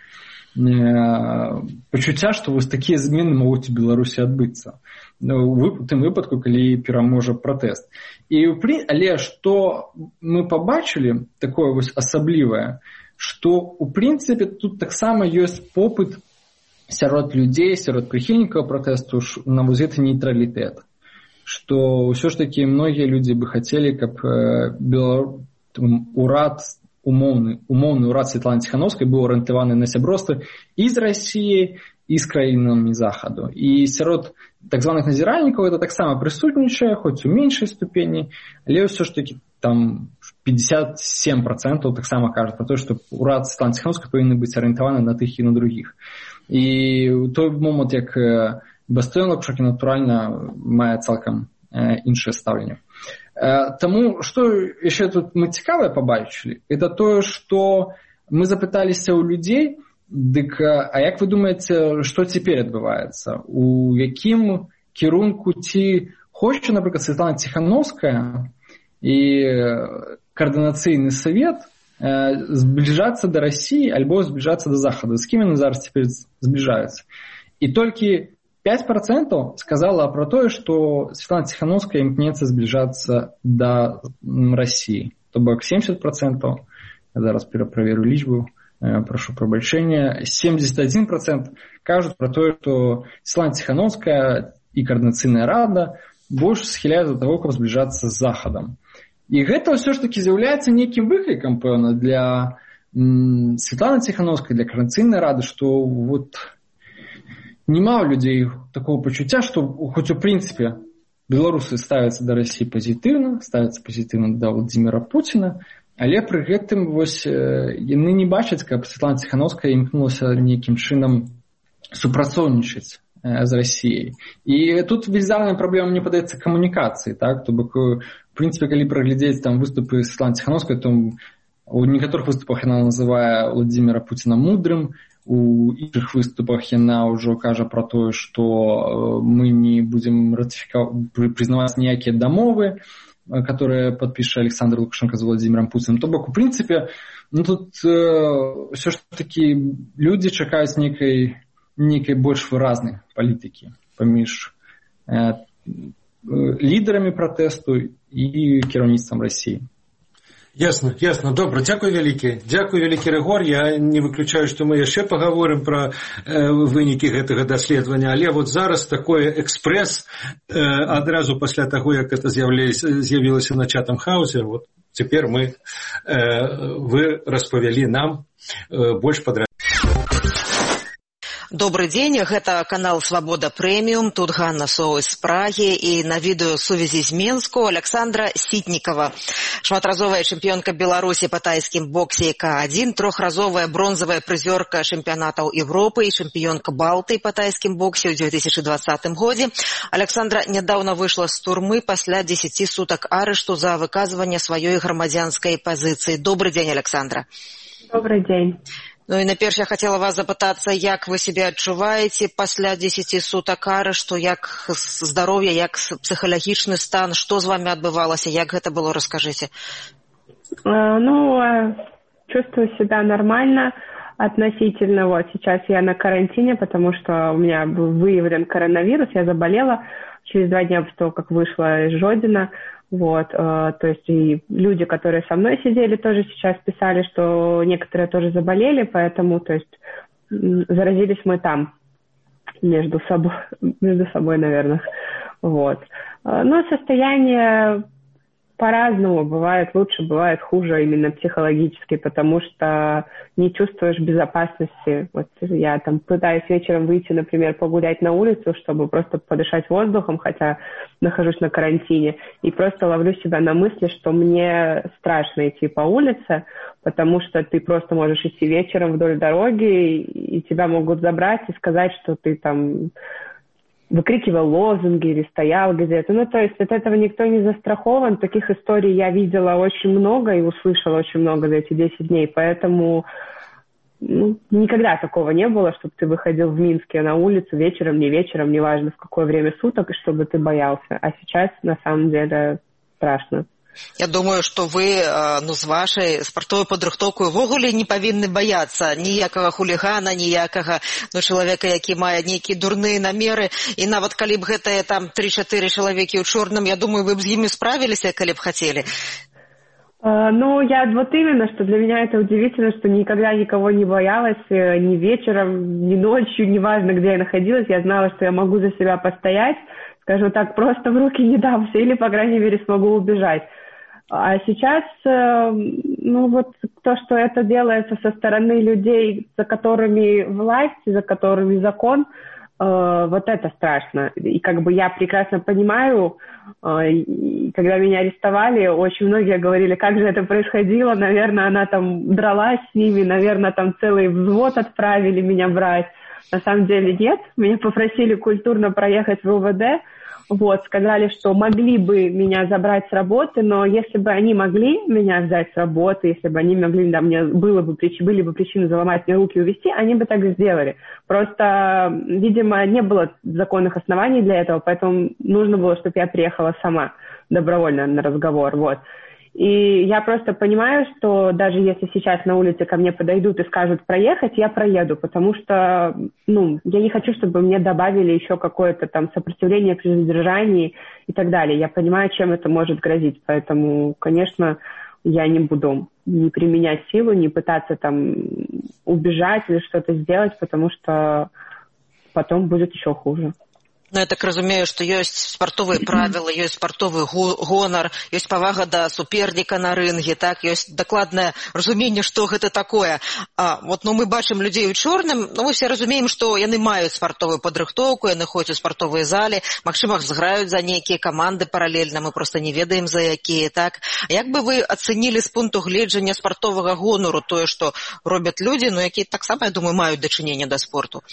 пачуцця, што вось такія змены могуць у Беларусі адбыцца. У тым выпадку, калі пераможа пратэст. І, але што мы пабачылі, такое вось асаблівае, што, у прынцыпе, тут таксама ёсць попыт сярод людзей, сярод прыхільнікаў пратэсту на вось гэты нейтралітэт. Што ўсё ж такі многія людзі бы хацелі, каб Беларус, урад, умоўны, умоўны ўрад Святланы Тихановскай быў арыентаваны на сяброўства і з Расіяй, і з краінамі Захаду. І сярод так званых назіральнікаў это таксама прысутнічае, хоць у меншай ступені, але ўсё ж такі там пятьдесят семь процентов таксама кажуць про то, што ўрад Святланы Тихановскай павінны быць арыентаваны на тых і на другіх. І ў той момант, як бастыён Лукашэнкі, натуральна, мае цалкам іншае стаўленне. Таму, што яшчэ тут мы цікавае пабачылі, это тое, што мы запыталіся ў людзей, дык, а як вы думаеце, што цяпер адбываецца? У якім кірунку ці хоча, напрыклад, Светлана Ціхановская і координацыйны совет зближацца да России альбо зближацца да Захаду. З кім яны зараз цяпер зближаюцца? І толькі пять процентов сказала про то, что Светлана Тихановская имкнется сближаться до России. То бок семьдесят процентов, я зараз перепроверю личбу, прошу пробачения, семьдесят один процент кажут про то, что Светлана Тихановская и Координационная рада больше схиляются до того, как сближаться с Заходом. И это все ж таки является неким выкликом, певно, для м, Светланы Тихановской, для Координационной рады, что вот нема у людей такого пачуцця, што хоць у прынцыпе беларусы ставяцца да России пазітыўна, ставяцца пазітыўна да Владимира Путина, але пры гэтым вось яны не бачаць, каб Светлана Тихановская імкнулася нейкім чынам супрацоўнічаць з Россией. І тут велізарная праблема, мне падаецца, камунікацыі, так? То бок, в прынцыпе, калі праглядзець там выступы Светланы Тихановскай, то у некаторых выступах яна называе Владимира Путина мудрым, у іншых выступах яна ўжо кажа пра тое, што мы не будзем ратыфікаваць, прызнаваць ніякія дамовы, которые подпіша Александр Лукашенко з Владимиром Путиным. То бок, у прынцыпе, ну тут э, ўсё ж такі людзі чакаюць нейкай нейкай больш выразнай палітыкі паміж э, лідарамі пратэсту і кіраўніцтвам России. Ясно, ясно. Добре, дякую вялікі. Дякую вялікі, Рыгор. Я не выключаю, што мы яшчэ пагаворым пра э, вынікі гэтага даследавання, але вот зараз такое экспрэс э, адразу пасля таго, як это з'явілася на Chatham House, вот цяпер мы э, вы распавялі нам э, больш падрабязна. Добрый день, гэта канал Свабода Прэміум, тут Ганна Соус з Прагі і на відэосувязі з Менску Александра Сітнікова, шматразовая чэмпіёнка Беларусі па тайскім боксе К один, трохразовая бронзавая прызёрка чэмпіянатаў Европы і чэмпіёнка Балты па тайскім боксе ў две тысячи двадцатым годзе. Александра нядаўна выйшла з турмы пасля дзесяці сутак арышту за выказванне сваёй грамадзянскай пазіцыі. Добрый дзень, Александра. Добрый дзень. Ну і наперш я хотела вас запытацца, як вы себе адчуваеце пасля дзесяці сутак арышту, як здароўе, як псіхалагічны стан, што з вами адбывалася, як гэта было, расскажите. Ну, чувствую себя нормально относительно. Вот сейчас я на карантине, потому что у меня был выявлен коронавирус, я заболела через два дня после того, как вышла из Жодина. Вот, э, то есть и люди, которые со мной сидели, тоже сейчас писали, что некоторые тоже заболели, поэтому, то есть, заразились мы там, между собой, между собой, наверное. Вот. Но состояние по-разному, бывает лучше, бывает хуже именно психологически, потому что не чувствуешь безопасности. Вот я там пытаюсь вечером выйти, например, погулять на улицу, чтобы просто подышать воздухом, хотя нахожусь на карантине, и просто ловлю себя на мысли, что мне страшно идти по улице, потому что ты просто можешь идти вечером вдоль дороги, и тебя могут забрать и сказать, что ты там выкрикивал лозунги или стоял где-то. Ну, то есть от этого никто не застрахован. Таких историй я видела очень много и услышала очень много за эти десять дней. Поэтому ну, никогда такого не было, чтобы ты выходил в Минске на улицу вечером, не вечером, неважно в какое время суток, и чтобы ты боялся. А сейчас на самом деле страшно. Я думаю, што вы ну, з вашай спартовай падрыхтоўкай увогуле не павінны баяцца ніякага хулігана, ніякага ну, чалавека, які мае нейкія дурныя намеры. І нават калі б гэтыя там тры-чатыры чалавекі ў чорным, я думаю, вы б з імі справіліся, калі б хацелі. Uh, ну, я вот именно, что для меня это удивительно, что никогда никого не боялась, ни вечером, ни ночью, неважно, где я находилась, я знала, что я могу за себя постоять, скажу так, просто в руки не дамся, или, по крайней мере, смогу убежать. А сейчас, ну вот то, что это делается со стороны людей, за которыми власть, за которыми закон, вот это страшно. И как бы я прекрасно понимаю, когда меня арестовали, очень многие говорили, как же это происходило, наверное, она там дралась с ними, наверное, там целый взвод отправили меня брать. На самом деле нет. Меня попросили культурно проехать в УВД. Вот, сказали, что могли бы меня забрать с работы, но если бы они могли меня взять с работы, если бы они могли, да, мне было бы, были бы причины заломать мне руки и увезти, они бы так и сделали. Просто, видимо, не было законных оснований для этого, поэтому нужно было, чтобы я приехала сама добровольно на разговор, вот. И я просто понимаю, что даже если сейчас на улице ко мне подойдут и скажут проехать, я проеду, потому что, ну, я не хочу, чтобы мне добавили еще какое-то там сопротивление при задержании и так далее. Я понимаю, чем это может грозить, поэтому, конечно, я не буду не применять силу, не пытаться там убежать или что-то сделать, потому что потом будет еще хуже. Ну, я так разумею, што ёсць спартовыя правілы, ёсць спартовы гонар, ёсць павага да суперніка на рынге, так, ёсць дакладнае разуменне, што гэта такое. А, вот, ну, мы бачым людзей у чорным, ну, мы все разумеем, што яны маюць спартовую падрыхтоўку, яны ходзяць у спартовыя залі, магчыма, зграюць за нейкія каманды паралельна, мы проста не ведаем, за якія, так. А як бы вы ацэнілі з пункту гледжання спартовага гонору тое, што робяць людзі, ну, якія таксама, я думаю, маюць дачыненне да спорту?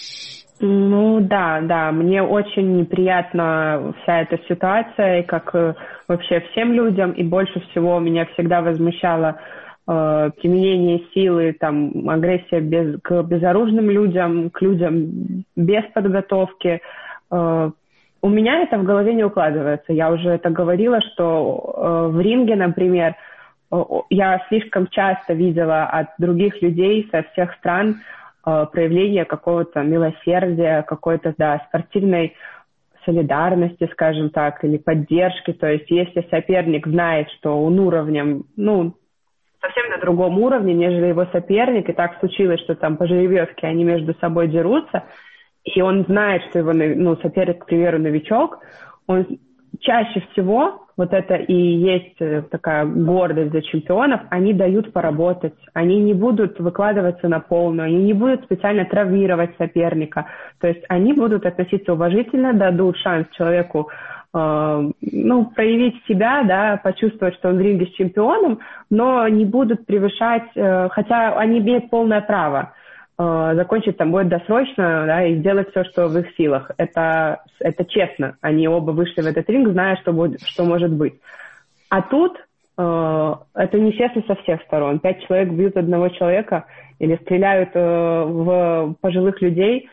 Ну да, да, мне очень неприятна вся эта ситуация, как э, вообще всем людям, и больше всего меня всегда возмущало э, применение силы, там, агрессия без, к безоружным людям, к людям без подготовки. Э, у меня это в голове не укладывается. Я уже это говорила, что э, в ринге, например, э, я слишком часто видела от других людей со всех стран проявление какого-то милосердия, какой-то, да, спортивной солидарности, скажем так, или поддержки. То есть если соперник знает, что он уровнем, ну, совсем на другом уровне, нежели его соперник, и так случилось, что там по жеребьевке они между собой дерутся, и он знает, что его, ну, соперник, к примеру, новичок, он чаще всего, вот это и есть такая гордость за чемпионов, они дают поработать, они не будут выкладываться на полную, они не будут специально травмировать соперника, то есть они будут относиться уважительно, дадут шанс человеку э, ну, проявить себя, да, почувствовать, что он в ринге с чемпионом, но не будут превышать, э, хотя они имеют полное право закончить там будет досрочно, да, и сделать все, что в их силах. Это, это честно. Они оба вышли в этот ринг, зная, что, будет, что может быть. А тут э, это нечестно со всех сторон. Пять человек бьют одного человека или стреляют э, в пожилых людей.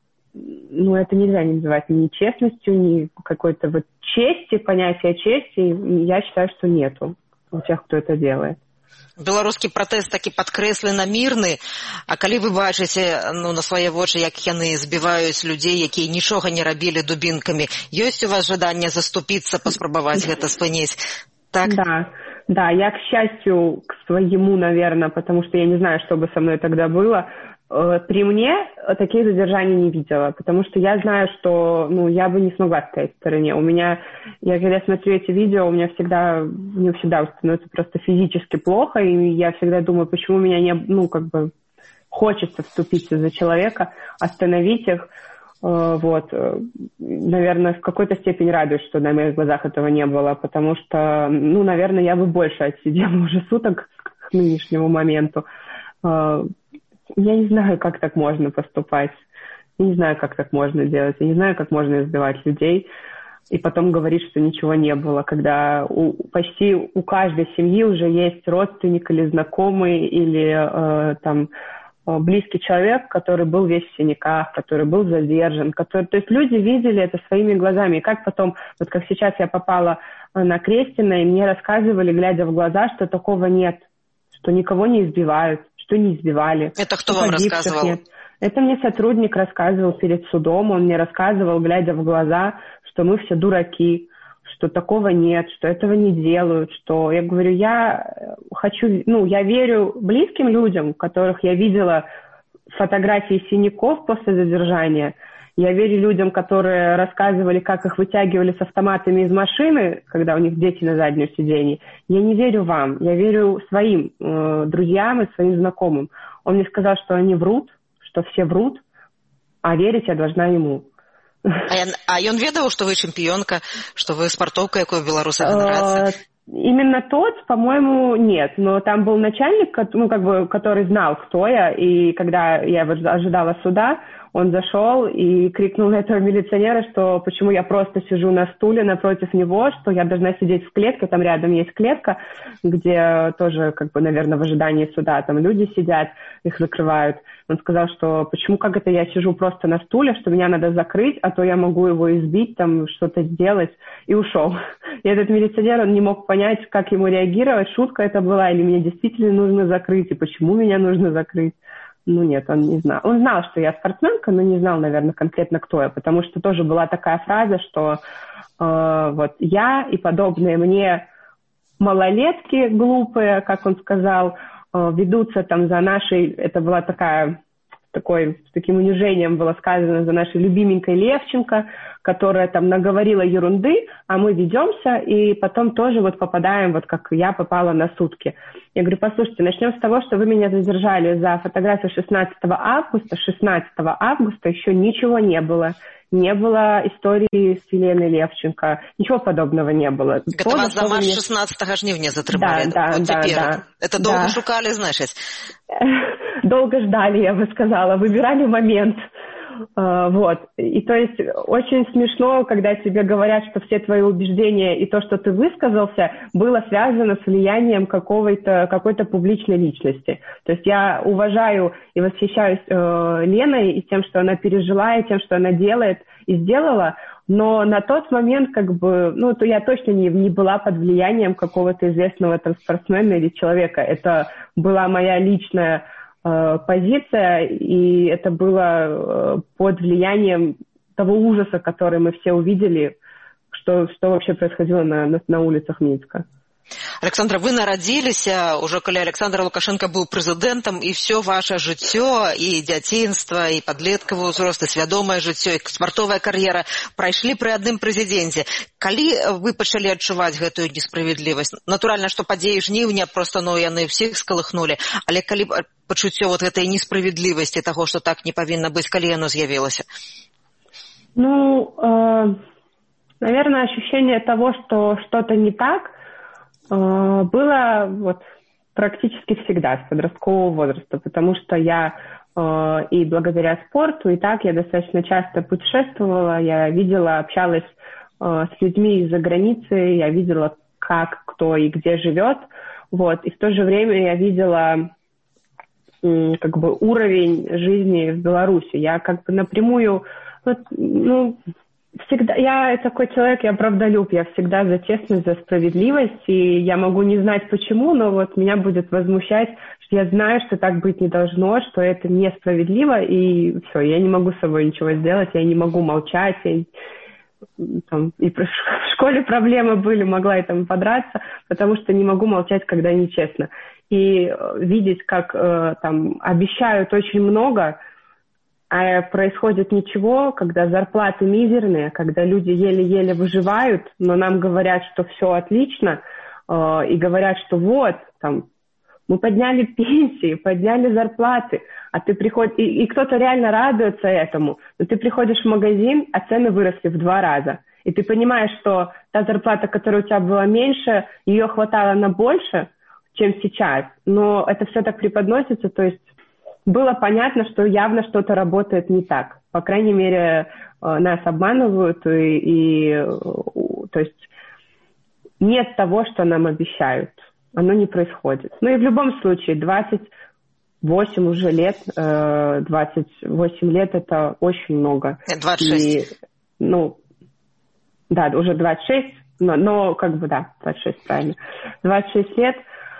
Ну, это нельзя не называть ни честностью, ни какой-то вот чести, понятия чести. Я считаю, что нету у тех, кто это делает. Беларускі пратэст такі падкрэслена мірны, а калі вы бачыце, ну, на свае вочы, як яны збіваюць людзей, якія нічога не рабілі дубінкамі, ёсць у вас жаданне заступіцца, паспрабаваць гэта спыніць? Так? Да, да, я, к счастью, к своему, наверное, потому что я не знаю, что бы со мной тогда было, при мне таких задержаний не видела, потому что я знаю, что, ну, я бы не смогла стоять в стороне. У меня, я когда смотрю эти видео, у меня всегда, мне всегда становится просто физически плохо, и я всегда думаю, почему меня не, ну, как бы, хочется вступиться за человека, остановить их, вот. Наверное, в какой-то степени радуюсь, что на моих глазах этого не было, потому что, ну, наверное, я бы больше отсидела уже суток к нынешнему моменту. Я не знаю, как так можно поступать. Я не знаю, как так можно делать. Я не знаю, как можно избивать людей и потом говорить, что ничего не было, когда у, почти у каждой семьи уже есть родственник или знакомый, или э, там близкий человек, который был весь в синяках, который был задержан. Который... То есть люди видели это своими глазами. И как потом, вот как сейчас я попала на Крестина, и мне рассказывали, глядя в глаза, что такого нет, что никого не избивают, что не избивали. Это кто вам рассказывал? Нет. Это мне сотрудник рассказывал перед судом, он мне рассказывал, глядя в глаза, что мы все дураки, что такого нет, что этого не делают, что, я говорю, я хочу, ну, я верю близким людям, которых я видела фотографии синяков после задержания, я верю людям, которые рассказывали, как их вытягивали с автоматами из машины, когда у них дети на заднем сиденье. Я не верю вам, я верю своим э, друзьям и своим знакомым. Он мне сказал, что они врут, что все врут, а верить я должна ему. А ён ведаў, што вы чэмпіёнка, што вы спартоўка, якой беларусай ганарацца? Именно тот, по-моему, нет. Но там был начальник, ну, как бы, который знал, кто я. И когда я ожидала суда, он зашел и крикнул на этого милиционера, что почему я просто сижу на стуле напротив него, что я должна сидеть в клетке, там рядом есть клетка, где тоже, как бы, наверное, в ожидании суда там люди сидят, их закрывают. Он сказал, что почему, как это я сижу просто на стуле, что меня надо закрыть, а то я могу его избить, там что-то сделать, и ушел. И этот милиционер, он не мог понять, как ему реагировать, шутка это была, или меня действительно нужно закрыть, и почему меня нужно закрыть. Ну нет, он не знал. Он знал, что я спортсменка, но не знал, наверное, конкретно, кто я, потому что тоже была такая фраза, что э, вот я и подобные мне малолетки глупые, как он сказал, э, ведутся там за нашей, это была такая, такой, с таким унижением было сказано, за нашей любименькой Левченко, которая там наговорила ерунды, а мы ведемся, и потом тоже вот попадаем, вот как я попала на сутки. Я говорю, послушайте, начнем с того, что вы меня задержали за фотографию шестнадцатого августа. шестнадцатого августа еще ничего не было. Не было истории с Еленой Левченко. Ничего подобного не было. Это то, вас за марш мне... шестнадцатого жнівня затрымали. Да, да, вот да, да. Это долго да. шукали, значит? Долго ждали, я бы сказала. Выбирали момент. Uh, вот. И то есть очень смешно, когда тебе говорят, что все твои убеждения и то, что ты высказался, было связано с влиянием какой-то, какой-то публичной личности. То есть я уважаю и восхищаюсь uh, Леной и тем, что она пережила, и тем, что она делает и сделала, но на тот момент как бы, ну, то я точно не, не была под влиянием какого-то известного там спортсмена или человека. Это была моя личная позиция, и это было под влиянием того ужаса, который мы все увидели, что, что вообще происходило на, на, на улицах Минска. Александра, вы нарадзіліся уже калі Александр Лукашенко быў прэзідэнтам, і все ваше жыццё, і дзяцінства, і падлеткавы ўзрост, і свядомае жыццё, і спартовая кар'ера прайшлі пры адным прэзідэнце. Калі вы пачалі адчуваць гэтую несправядлівасць? Натуральна, што падзеі жніўня проста, ну, яны ўсіх скалыхнулі, але калі пачуццё вот гэтай несправядлівасці таго, што так не павінна быць, калі яно з'явілася? Ну, э, наверное, ощущение того, что что-то не так, было вот практически всегда с подросткового возраста, потому что я э, и благодаря спорту, и так я достаточно часто путешествовала, я видела, общалась э, с людьми из-за границы, я видела, как, кто и где живет, вот, и в то же время я видела э, как бы уровень жизни в Беларуси. Я как бы напрямую, вот, ну... Всегда, я такой человек, я правдолюб, я всегда за честность, за справедливость, и я могу не знать почему, но вот меня будет возмущать, что я знаю, что так быть не должно, что это несправедливо, и все, я не могу с собой ничего сделать, я не могу молчать, я, там, и в школе проблемы были, могла и там подраться, потому что не могу молчать, когда нечестно. И видеть, как э, там обещают очень много, а происходит ничего, когда зарплаты мизерные, когда люди еле-еле выживают, но нам говорят, что все отлично, э, и говорят, что вот, там, мы подняли пенсии, подняли зарплаты, а ты приходишь, и, и кто-то реально радуется этому, но ты приходишь в магазин, а цены выросли в два раза, и ты понимаешь, что та зарплата, которая у тебя была меньше, ее хватало на больше, чем сейчас, но это все так преподносится, то есть было понятно, что явно что-то работает не так. По крайней мере, нас обманывают, и, и то есть нет того, что нам обещают. Оно не происходит. Ну и в любом случае, двадцать восемь уже лет, двадцать восемь лет это очень много. двадцать шесть. И, ну, да, уже двадцать шесть, но, но как бы да, двадцать шесть, правильно. двадцать шесть лет,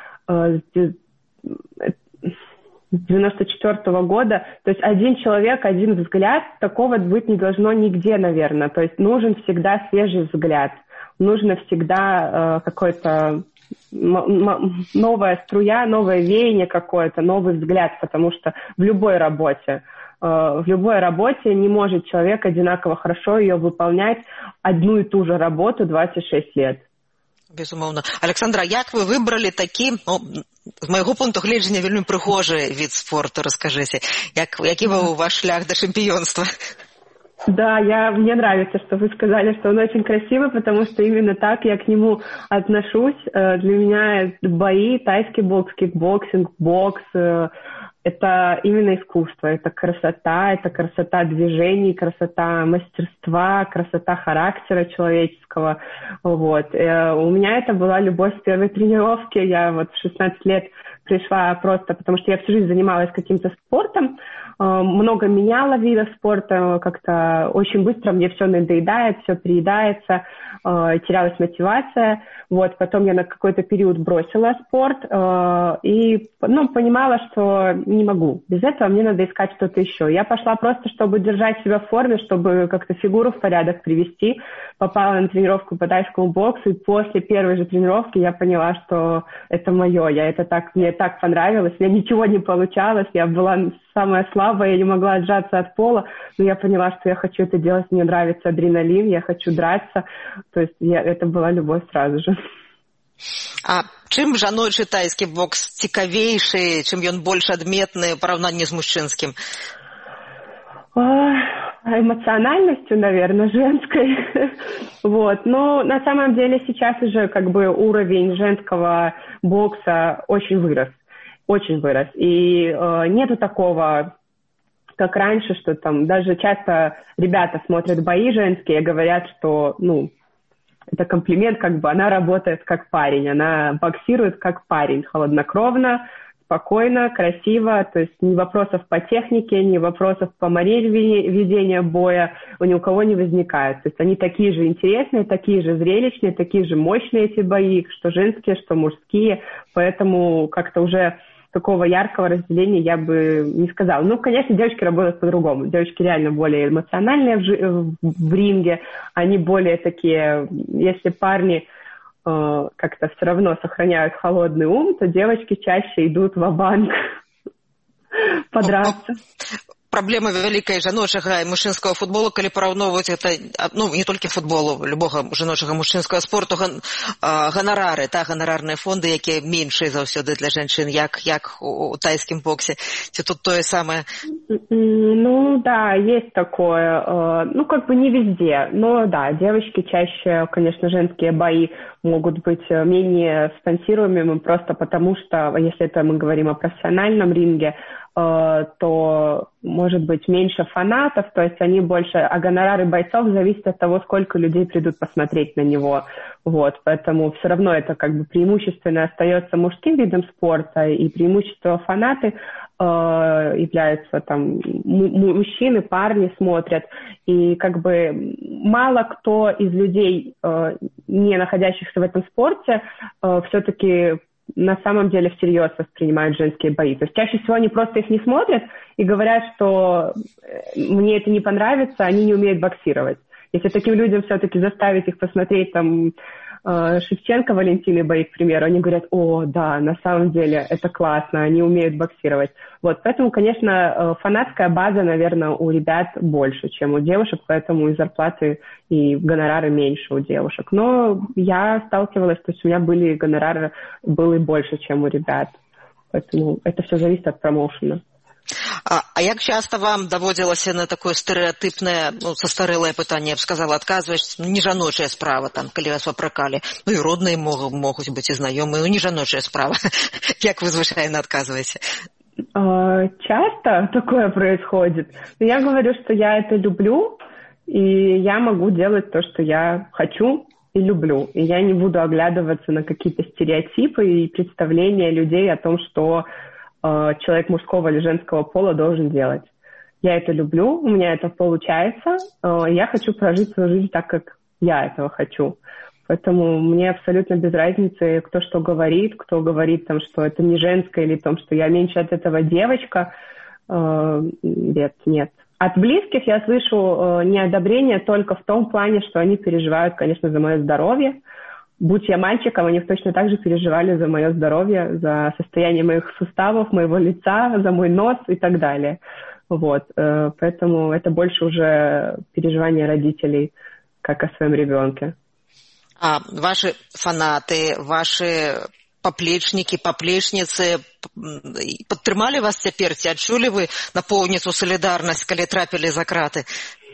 с девяносто четвёртого года, то есть один человек, один взгляд, такого быть не должно нигде, наверное. То есть нужен всегда свежий взгляд, нужно всегда э, какой-то м- новая струя, новое веяние какое-то, новый взгляд, потому что в любой работе, э, в любой работе не может человек одинаково хорошо ее выполнять одну и ту же работу двадцать шесть лет. Безумоўна. Александра, як вы выбрали такі, ну, з майго пункту гледжання вельмі прыгожы від спорту, расскажите, як, які быў ваш шлях до чемпионства? Да, я, мне нравится, что вы сказали, что он очень красивый, потому что именно так я к нему отношусь. Для меня бои, тайский бокс, кикбоксинг, бокс, это именно искусство, это красота, это красота движений, красота мастерства, красота характера человеческого. Вот. И у меня это была любовь с первой тренировки. Я вот в шестнадцать лет пришла просто, потому что я всю жизнь занималась каким-то спортом, много меняла видов спорта, как-то очень быстро мне все надоедает, все приедается, терялась мотивация. Вот, потом я на какой-то период бросила спорт и, ну, понимала, что не могу. Без этого мне надо искать что-то еще. Я пошла просто, чтобы держать себя в форме, чтобы как-то фигуру в порядок привести. Попала на тренировку по тайскому боксу, и после первой же тренировки я поняла, что это мое. Я это так, мне так понравилось. У меня ничего не получалось. Я была самая слабая, я не могла отжаться от пола. Но я поняла, что я хочу это делать. Мне нравится адреналин, я хочу драться. То есть я, это была любовь сразу же. А чым жаночы тайскі бокс цікавейшы, чым ён больш адметны ў параўнанні з мужчынскім? Эмоциональностью, наверное, женской. Вот. Но на самом деле сейчас уже как бы уровень женского бокса очень вырос. Очень вырос. И э, нету такого, как раньше, что там даже часто ребята смотрят бои женские и говорят, что, ну, это комплимент, как бы она работает как парень, она боксирует как парень, холоднокровно, спокойно, красиво, то есть ни вопросов по технике, ни вопросов по манере ведения боя у ни у кого не возникает. То есть они такие же интересные, такие же зрелищные, такие же мощные эти бои, что женские, что мужские, поэтому как-то уже такого яркого разделения я бы не сказала. Ну, конечно, девочки работают по-другому. Девочки реально более эмоциональные в, жи- в ринге, они более такие, если парни э, как-то все равно сохраняют холодный ум, то девочки чаще идут ва-банк подраться. Праблема вялікая жаночага і мужчынскага футболу, калі параўноўваць это, ну, не толькі футболу, любога жаночага мужчынскага спорту, ган, а, ганарары, та, ганарарныя фонды, якія меншыя заўсёды для жанчын, як, як у, у тайскім боксе. Ці тут тое самае? Ну, да, есть такое. Ну, как бы не везде. Но, да, девочки чаще, конечно, женские бои могут быть менее спонсируемыми, просто потому что, если это мы говорим о профессиональном ринге, то может быть меньше фанатов, то есть они больше, а гонорары бойцов зависят от того, сколько людей придут посмотреть на него, вот, поэтому все равно это как бы преимущественно остается мужским видом спорта, и преимущество фанаты э, являются там м- мужчины, парни смотрят, и как бы мало кто из людей, э, не находящихся в этом спорте, э, все-таки на самом деле всерьез воспринимают женские бои. То есть чаще всего они просто их не смотрят и говорят, что мне это не понравится, они не умеют боксировать. Если таким людям все-таки заставить их посмотреть там Шевченко, Валентины бои, к примеру, они говорят, о, да, на самом деле это классно, они умеют боксировать. Вот, поэтому, конечно, фанатская база, наверное, у ребят больше, чем у девушек, поэтому и зарплаты, и гонорары меньше у девушек. Но я сталкивалась, то есть у меня были гонорары, были больше, чем у ребят. Поэтому это все зависит от промоушена. А, а як часто вам даводзілася на такое стэрэатыпнае, ну, састарэлае пытанне, я б сказала, адказваць, не жаночая справа, там, калі вас папракалі, ну, і родныя могуць, могуць быць і знаёмыя, ну, не жаночая справа. Як вы звычайна адказваеце? Часто такое происходит. Но я говорю, что я это люблю, и я могу делать то, что я хочу и люблю. И я не буду оглядываться на какие-то стереотипы и представления людей о том, что человек мужского или женского пола должен делать. Я это люблю, у меня это получается, я хочу прожить свою жизнь так, как я этого хочу. Поэтому мне абсолютно без разницы, кто что говорит, кто говорит, там, что это не женское, или том, что я меньше от этого девочка. Нет, нет. От близких я слышу неодобрение только в том плане, что они переживают, конечно, за мое здоровье. Будь я мальчиком, они точно так же переживали за мое здоровье, за состояние моих суставов, моего лица, за мой нос и так далее. Вот. Поэтому это больше уже переживание родителей, как о своем ребенке. А ваши фанаты, ваши поплечники, поплечницы падтрымалі вас цяпер? Ці адчулі вы напоўніцу салідарнасць, калі трапілі за краты?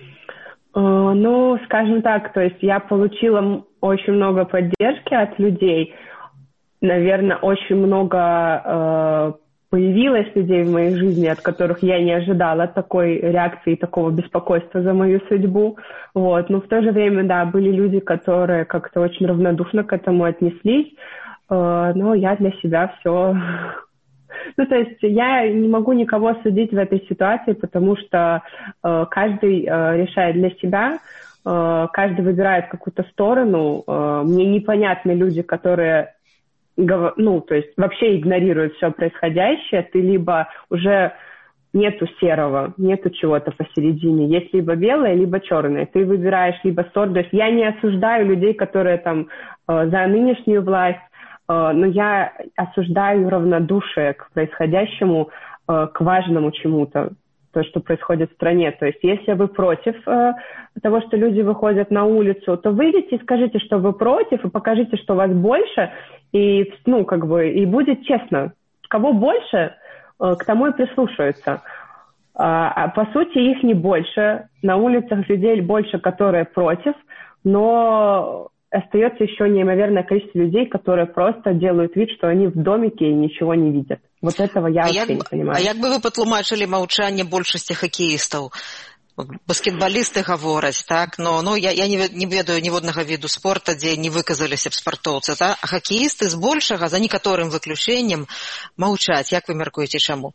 Ну, скажем так, то есть я получила очень много поддержки от людей, наверное, очень много э, появилось людей в моей жизни, от которых я не ожидала такой реакции и такого беспокойства за мою судьбу. Вот. Но в то же время, да, были люди, которые как-то очень равнодушно к этому отнеслись. Но я для себя все... Ну, то есть я не могу никого судить в этой ситуации, потому что каждый решает для себя, каждый выбирает какую-то сторону. Мне непонятны люди, которые... ну, то есть вообще игнорируют все происходящее, ты либо уже нету серого, нету чего-то посередине, есть либо белое, либо черное, ты выбираешь либо сторону. То есть я не осуждаю людей, которые там э, за нынешнюю власть, э, но я осуждаю равнодушие к происходящему, э, к важному чему-то, то, что происходит в стране. То есть если вы против э, того, что люди выходят на улицу, то выйдите и скажите, что вы против, и покажите, что вас больше, и, ну, как бы, и будет честно. Кого больше, э, к тому и прислушаются. А, а по сути их не больше. На улицах людей больше, которые против, но остается еще неимоверное количество людей, которые просто делают вид, что они в домике и ничего не видят. Вот этого я а вообще як, не понимаю. А як бы вы патлумачылі маўчанне большасці хакеістаў? Баскетбалісты гавораць, так? Но, ну, я, я не, не ведаю ніводнага віду спорта, дзе не выказаліся б спартоўцы, так? А хакеісты збольшага, за некаторым выключэннем, маўчаць. Як вы мяркуеце, чаму?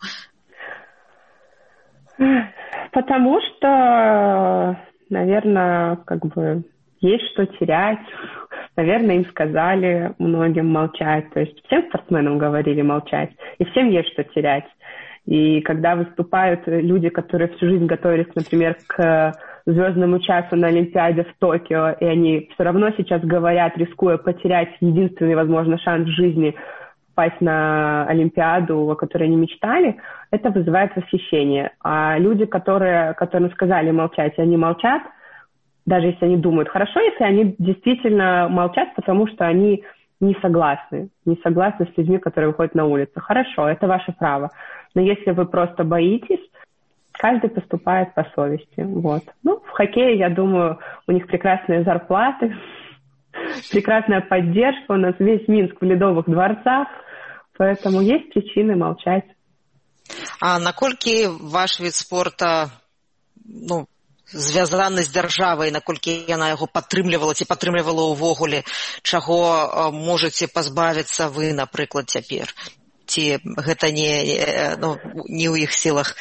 Потому что, наверное, как бы есть что терять. Наверное, им сказали многим молчать. То есть всем спортсменам говорили молчать. И всем есть что терять. И когда выступают люди, которые всю жизнь готовились, например, к звездному часу на Олимпиаде в Токио, и они все равно сейчас говорят, рискуя потерять единственный, возможно, шанс в жизни попасть на Олимпиаду, о которой они мечтали, это вызывает восхищение. А люди, которые, которым сказали молчать, и они молчат, даже если они думают, хорошо, если они действительно молчат, потому что они не согласны, не согласны с людьми, которые выходят на улицу. Хорошо, это ваше право. Но если вы просто боитесь, каждый поступает по совести. Вот. Ну, в хоккее, я думаю, у них прекрасные зарплаты, прекрасная поддержка. У нас весь Минск в ледовых дворцах, поэтому есть причины молчать. А наколькі ваш від спорта, ну, звязаны з дзяржавай, наколькі яна яго падтрымлівала ці падтрымлівала ўвогуле, чаго можаце пазбавіцца вы, напрыклад, цяпер? Ці гэта не, ну, не ў іх сілах?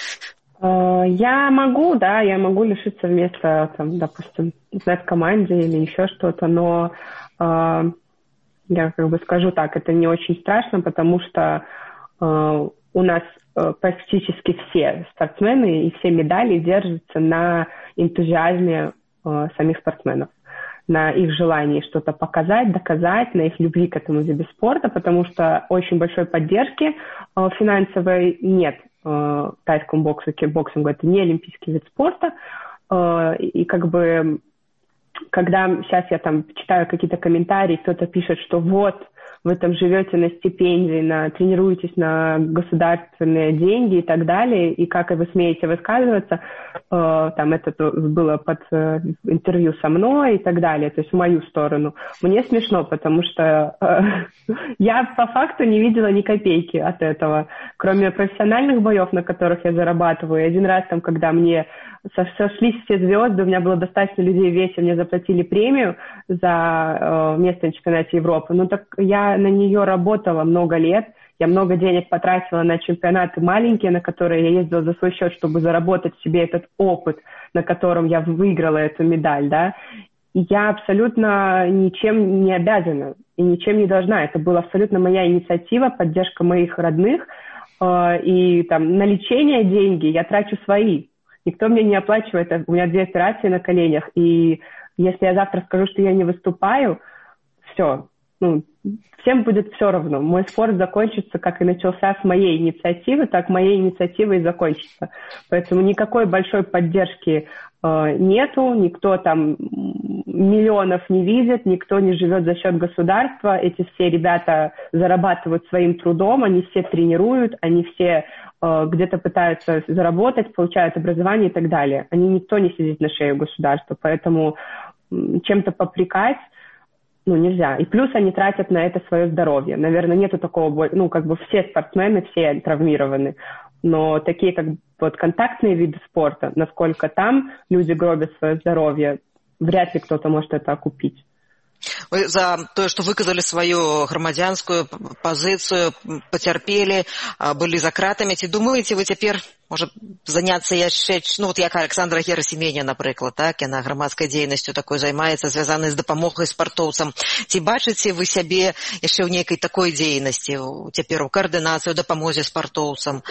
Я могу, да, я могу лишиться места, там, допустим, в команде или еще что-то, но э, я как бы скажу так, это не очень страшно, потому что э, у нас э, практически все спортсмены и все медали держатся на энтузиазме э, самих спортсменов, на их желании что-то показать, доказать, на их любви к этому виду спорта, потому что очень большой поддержки э, финансовой нет э, тайскому боксу, кикбоксингу. Это не олимпийский вид спорта. Э, и как бы, когда сейчас я там читаю какие-то комментарии, кто-то пишет, что вот, вы там живете на стипендии, на, тренируетесь на государственные деньги и так далее, и как вы смеете высказываться, э, там это было под э, интервью со мной и так далее, то есть в мою сторону. Мне смешно, потому что э, я по факту не видела ни копейки от этого, кроме профессиональных боев, на которых я зарабатываю. И один раз там, когда мне сошлись все звезды, у меня было достаточно людей в весе, мне заплатили премию за э, место на чемпионате Европы. Ну так я на нее работала много лет, я много денег потратила на чемпионаты маленькие, на которые я ездила за свой счет, чтобы заработать себе этот опыт, на котором я выиграла эту медаль, да. И я абсолютно ничем не обязана и ничем не должна. Это была абсолютно моя инициатива, поддержка моих родных, э, и там на лечение деньги я трачу свои. Никто мне не оплачивает, у меня две операции на коленях, и если я завтра скажу, что я не выступаю, все, ну, всем будет все равно. Мой спорт закончится, как и начался с моей инициативы, так моей инициативой и закончится. Поэтому никакой большой поддержки э, нету, никто там миллионов не видит, никто не живет за счет государства. Эти все ребята зарабатывают своим трудом, они все тренируют, они все э, где-то пытаются заработать, получают образование и так далее. Они никто не сидит на шее у государства, поэтому чем-то попрекать ну, нельзя. И плюс они тратят на это свое здоровье. Наверное, нету такого, ну, как бы все спортсмены, все травмированы. Но такие, как вот контактные виды спорта, насколько там люди гробят свое здоровье, вряд ли кто-то может это окупить. Вы за то, что выказали свою громадянскую позицию, потерпели, были за кратами. Ці думаеце вы цяпер, можа, заняцца яшчэ, ну, вот як Александра Герасименя, напрыклад, так, яна грамадскай дзейнасцю такой займаецца, звязанай з дапамогай спартоўцам. Ці бачыце вы сябе яшчэ ў нейкай такой дзейнасці, цяпер у координацию, дапамозе спартоўцам?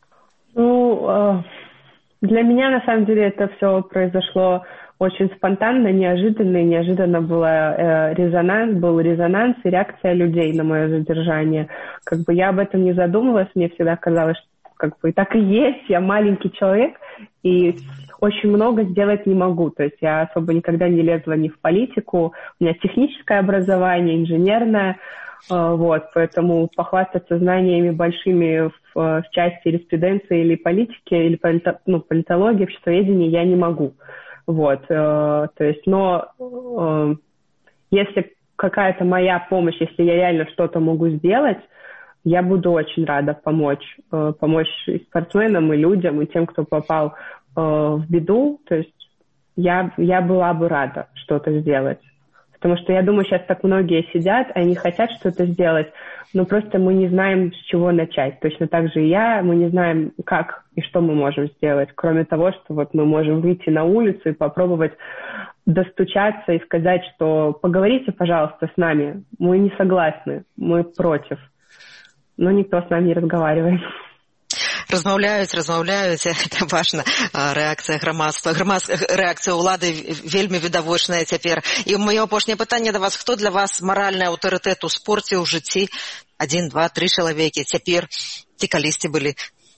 Ну, для меня, на самом деле, это все произошло очень спонтанно, неожиданно, и неожиданно был э, резонанс, был резонанс и реакция людей на мое задержание. Как бы я об этом не задумывалась, мне всегда казалось, что как бы и так и есть, я маленький человек, и очень много сделать не могу. То есть я особо никогда не лезла ни в политику, у меня техническое образование, инженерное, э, вот, поэтому похвастаться знаниями большими в, в части юриспруденции или политики, или полито, ну, политологии, обществоведения я не могу. Вот, э, то есть, но э, если какая-то моя помощь, если я реально что-то могу сделать, я буду очень рада помочь, э, помочь и спортсменам, и людям, и тем, кто попал э, в беду. То есть я, я была бы рада что-то сделать. Потому что я думаю, сейчас так многие сидят, они хотят что-то сделать, но просто мы не знаем, с чего начать. Точно так же и я, мы не знаем, как и что мы можем сделать, кроме того, что вот мы можем выйти на улицу и попробовать достучаться и сказать, что поговорите, пожалуйста, с нами, мы не согласны, мы против. Но никто с нами не разговаривает. Размаўляюць, размаўляюць, это важна, рэакцыя грамадства, рэакцыя ўлады вельмі відавочная цяпер. І маё апошняе пытанне да вас, хто для вас маральны аўтарытэт у спорце, ў жыцці? Адзін, два, тры чалавекі цяпер ці калісьці былі?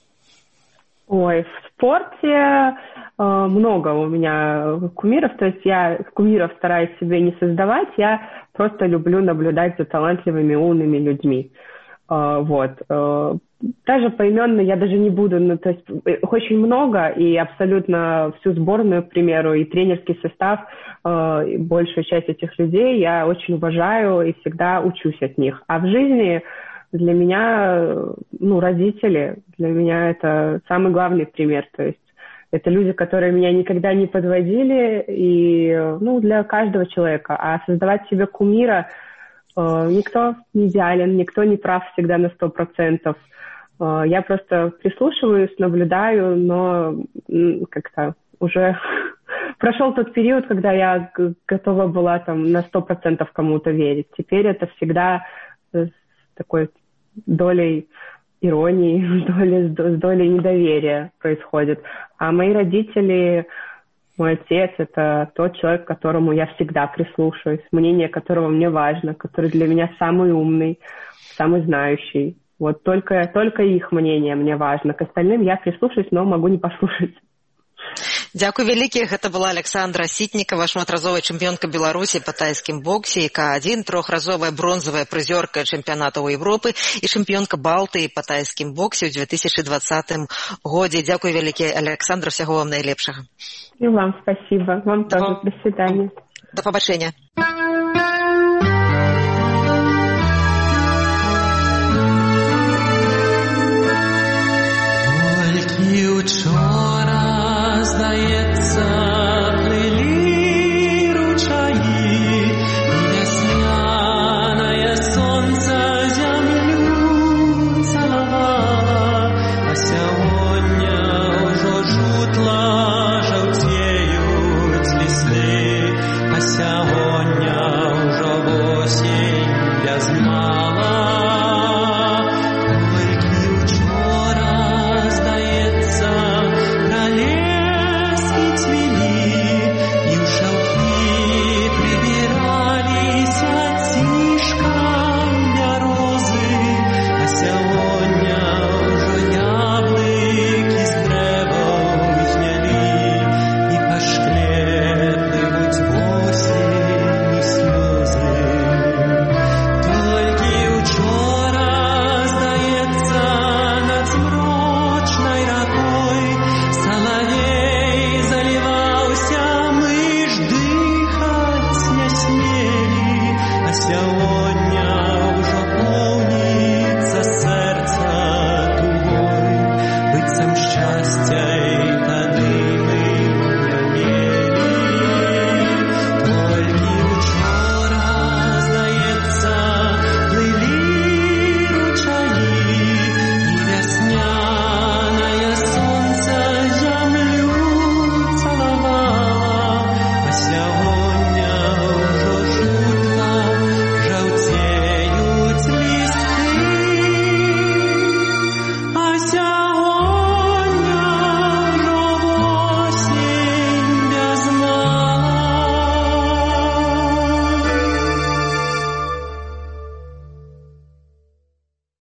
Ой, в спорте э, много у меня кумиров, то есть я кумиров стараюсь себе не создавать, я просто люблю наблюдать за талантливыми, умными людьми. Э, вот. Э, Даже поименно я даже не буду, ну, то есть очень много, и абсолютно всю сборную, к примеру, и тренерский состав, э, и большую часть этих людей я очень уважаю и всегда учусь от них. А в жизни для меня, ну, родители, для меня это самый главный пример, то есть это люди, которые меня никогда не подводили, и, ну, для каждого человека. А создавать себе кумира, э, никто не идеален, никто не прав всегда на сто процентов. Я просто прислушиваюсь, наблюдаю, но как-то уже прошел тот период, когда я готова была там на сто процентов кому-то верить. Теперь это всегда с такой долей иронии, с долей, с долей недоверия происходит. А мои родители, мой отец – это тот человек, к которому я всегда прислушиваюсь, мнение которого мне важно, который для меня самый умный, самый знающий. Вот только, только их мнение мне важно. К остальным я прислушаюсь, но могу не послушать. Дзякуй вялікі. Гэта была Александра Сітнікава, шматразовая чэмпіёнка Беларусі па тайскім боксе, К один, трохразовая бронзавая прызёрка чэмпіянатаў Европы і чэмпіёнка Балтыі па тайскім боксе ў две тысячи двадцатым годзе. Дзякуй вялікі, Александра, всяго вам найлепшага. И вам спасибо. Вам тоже. До свидания. До побачення.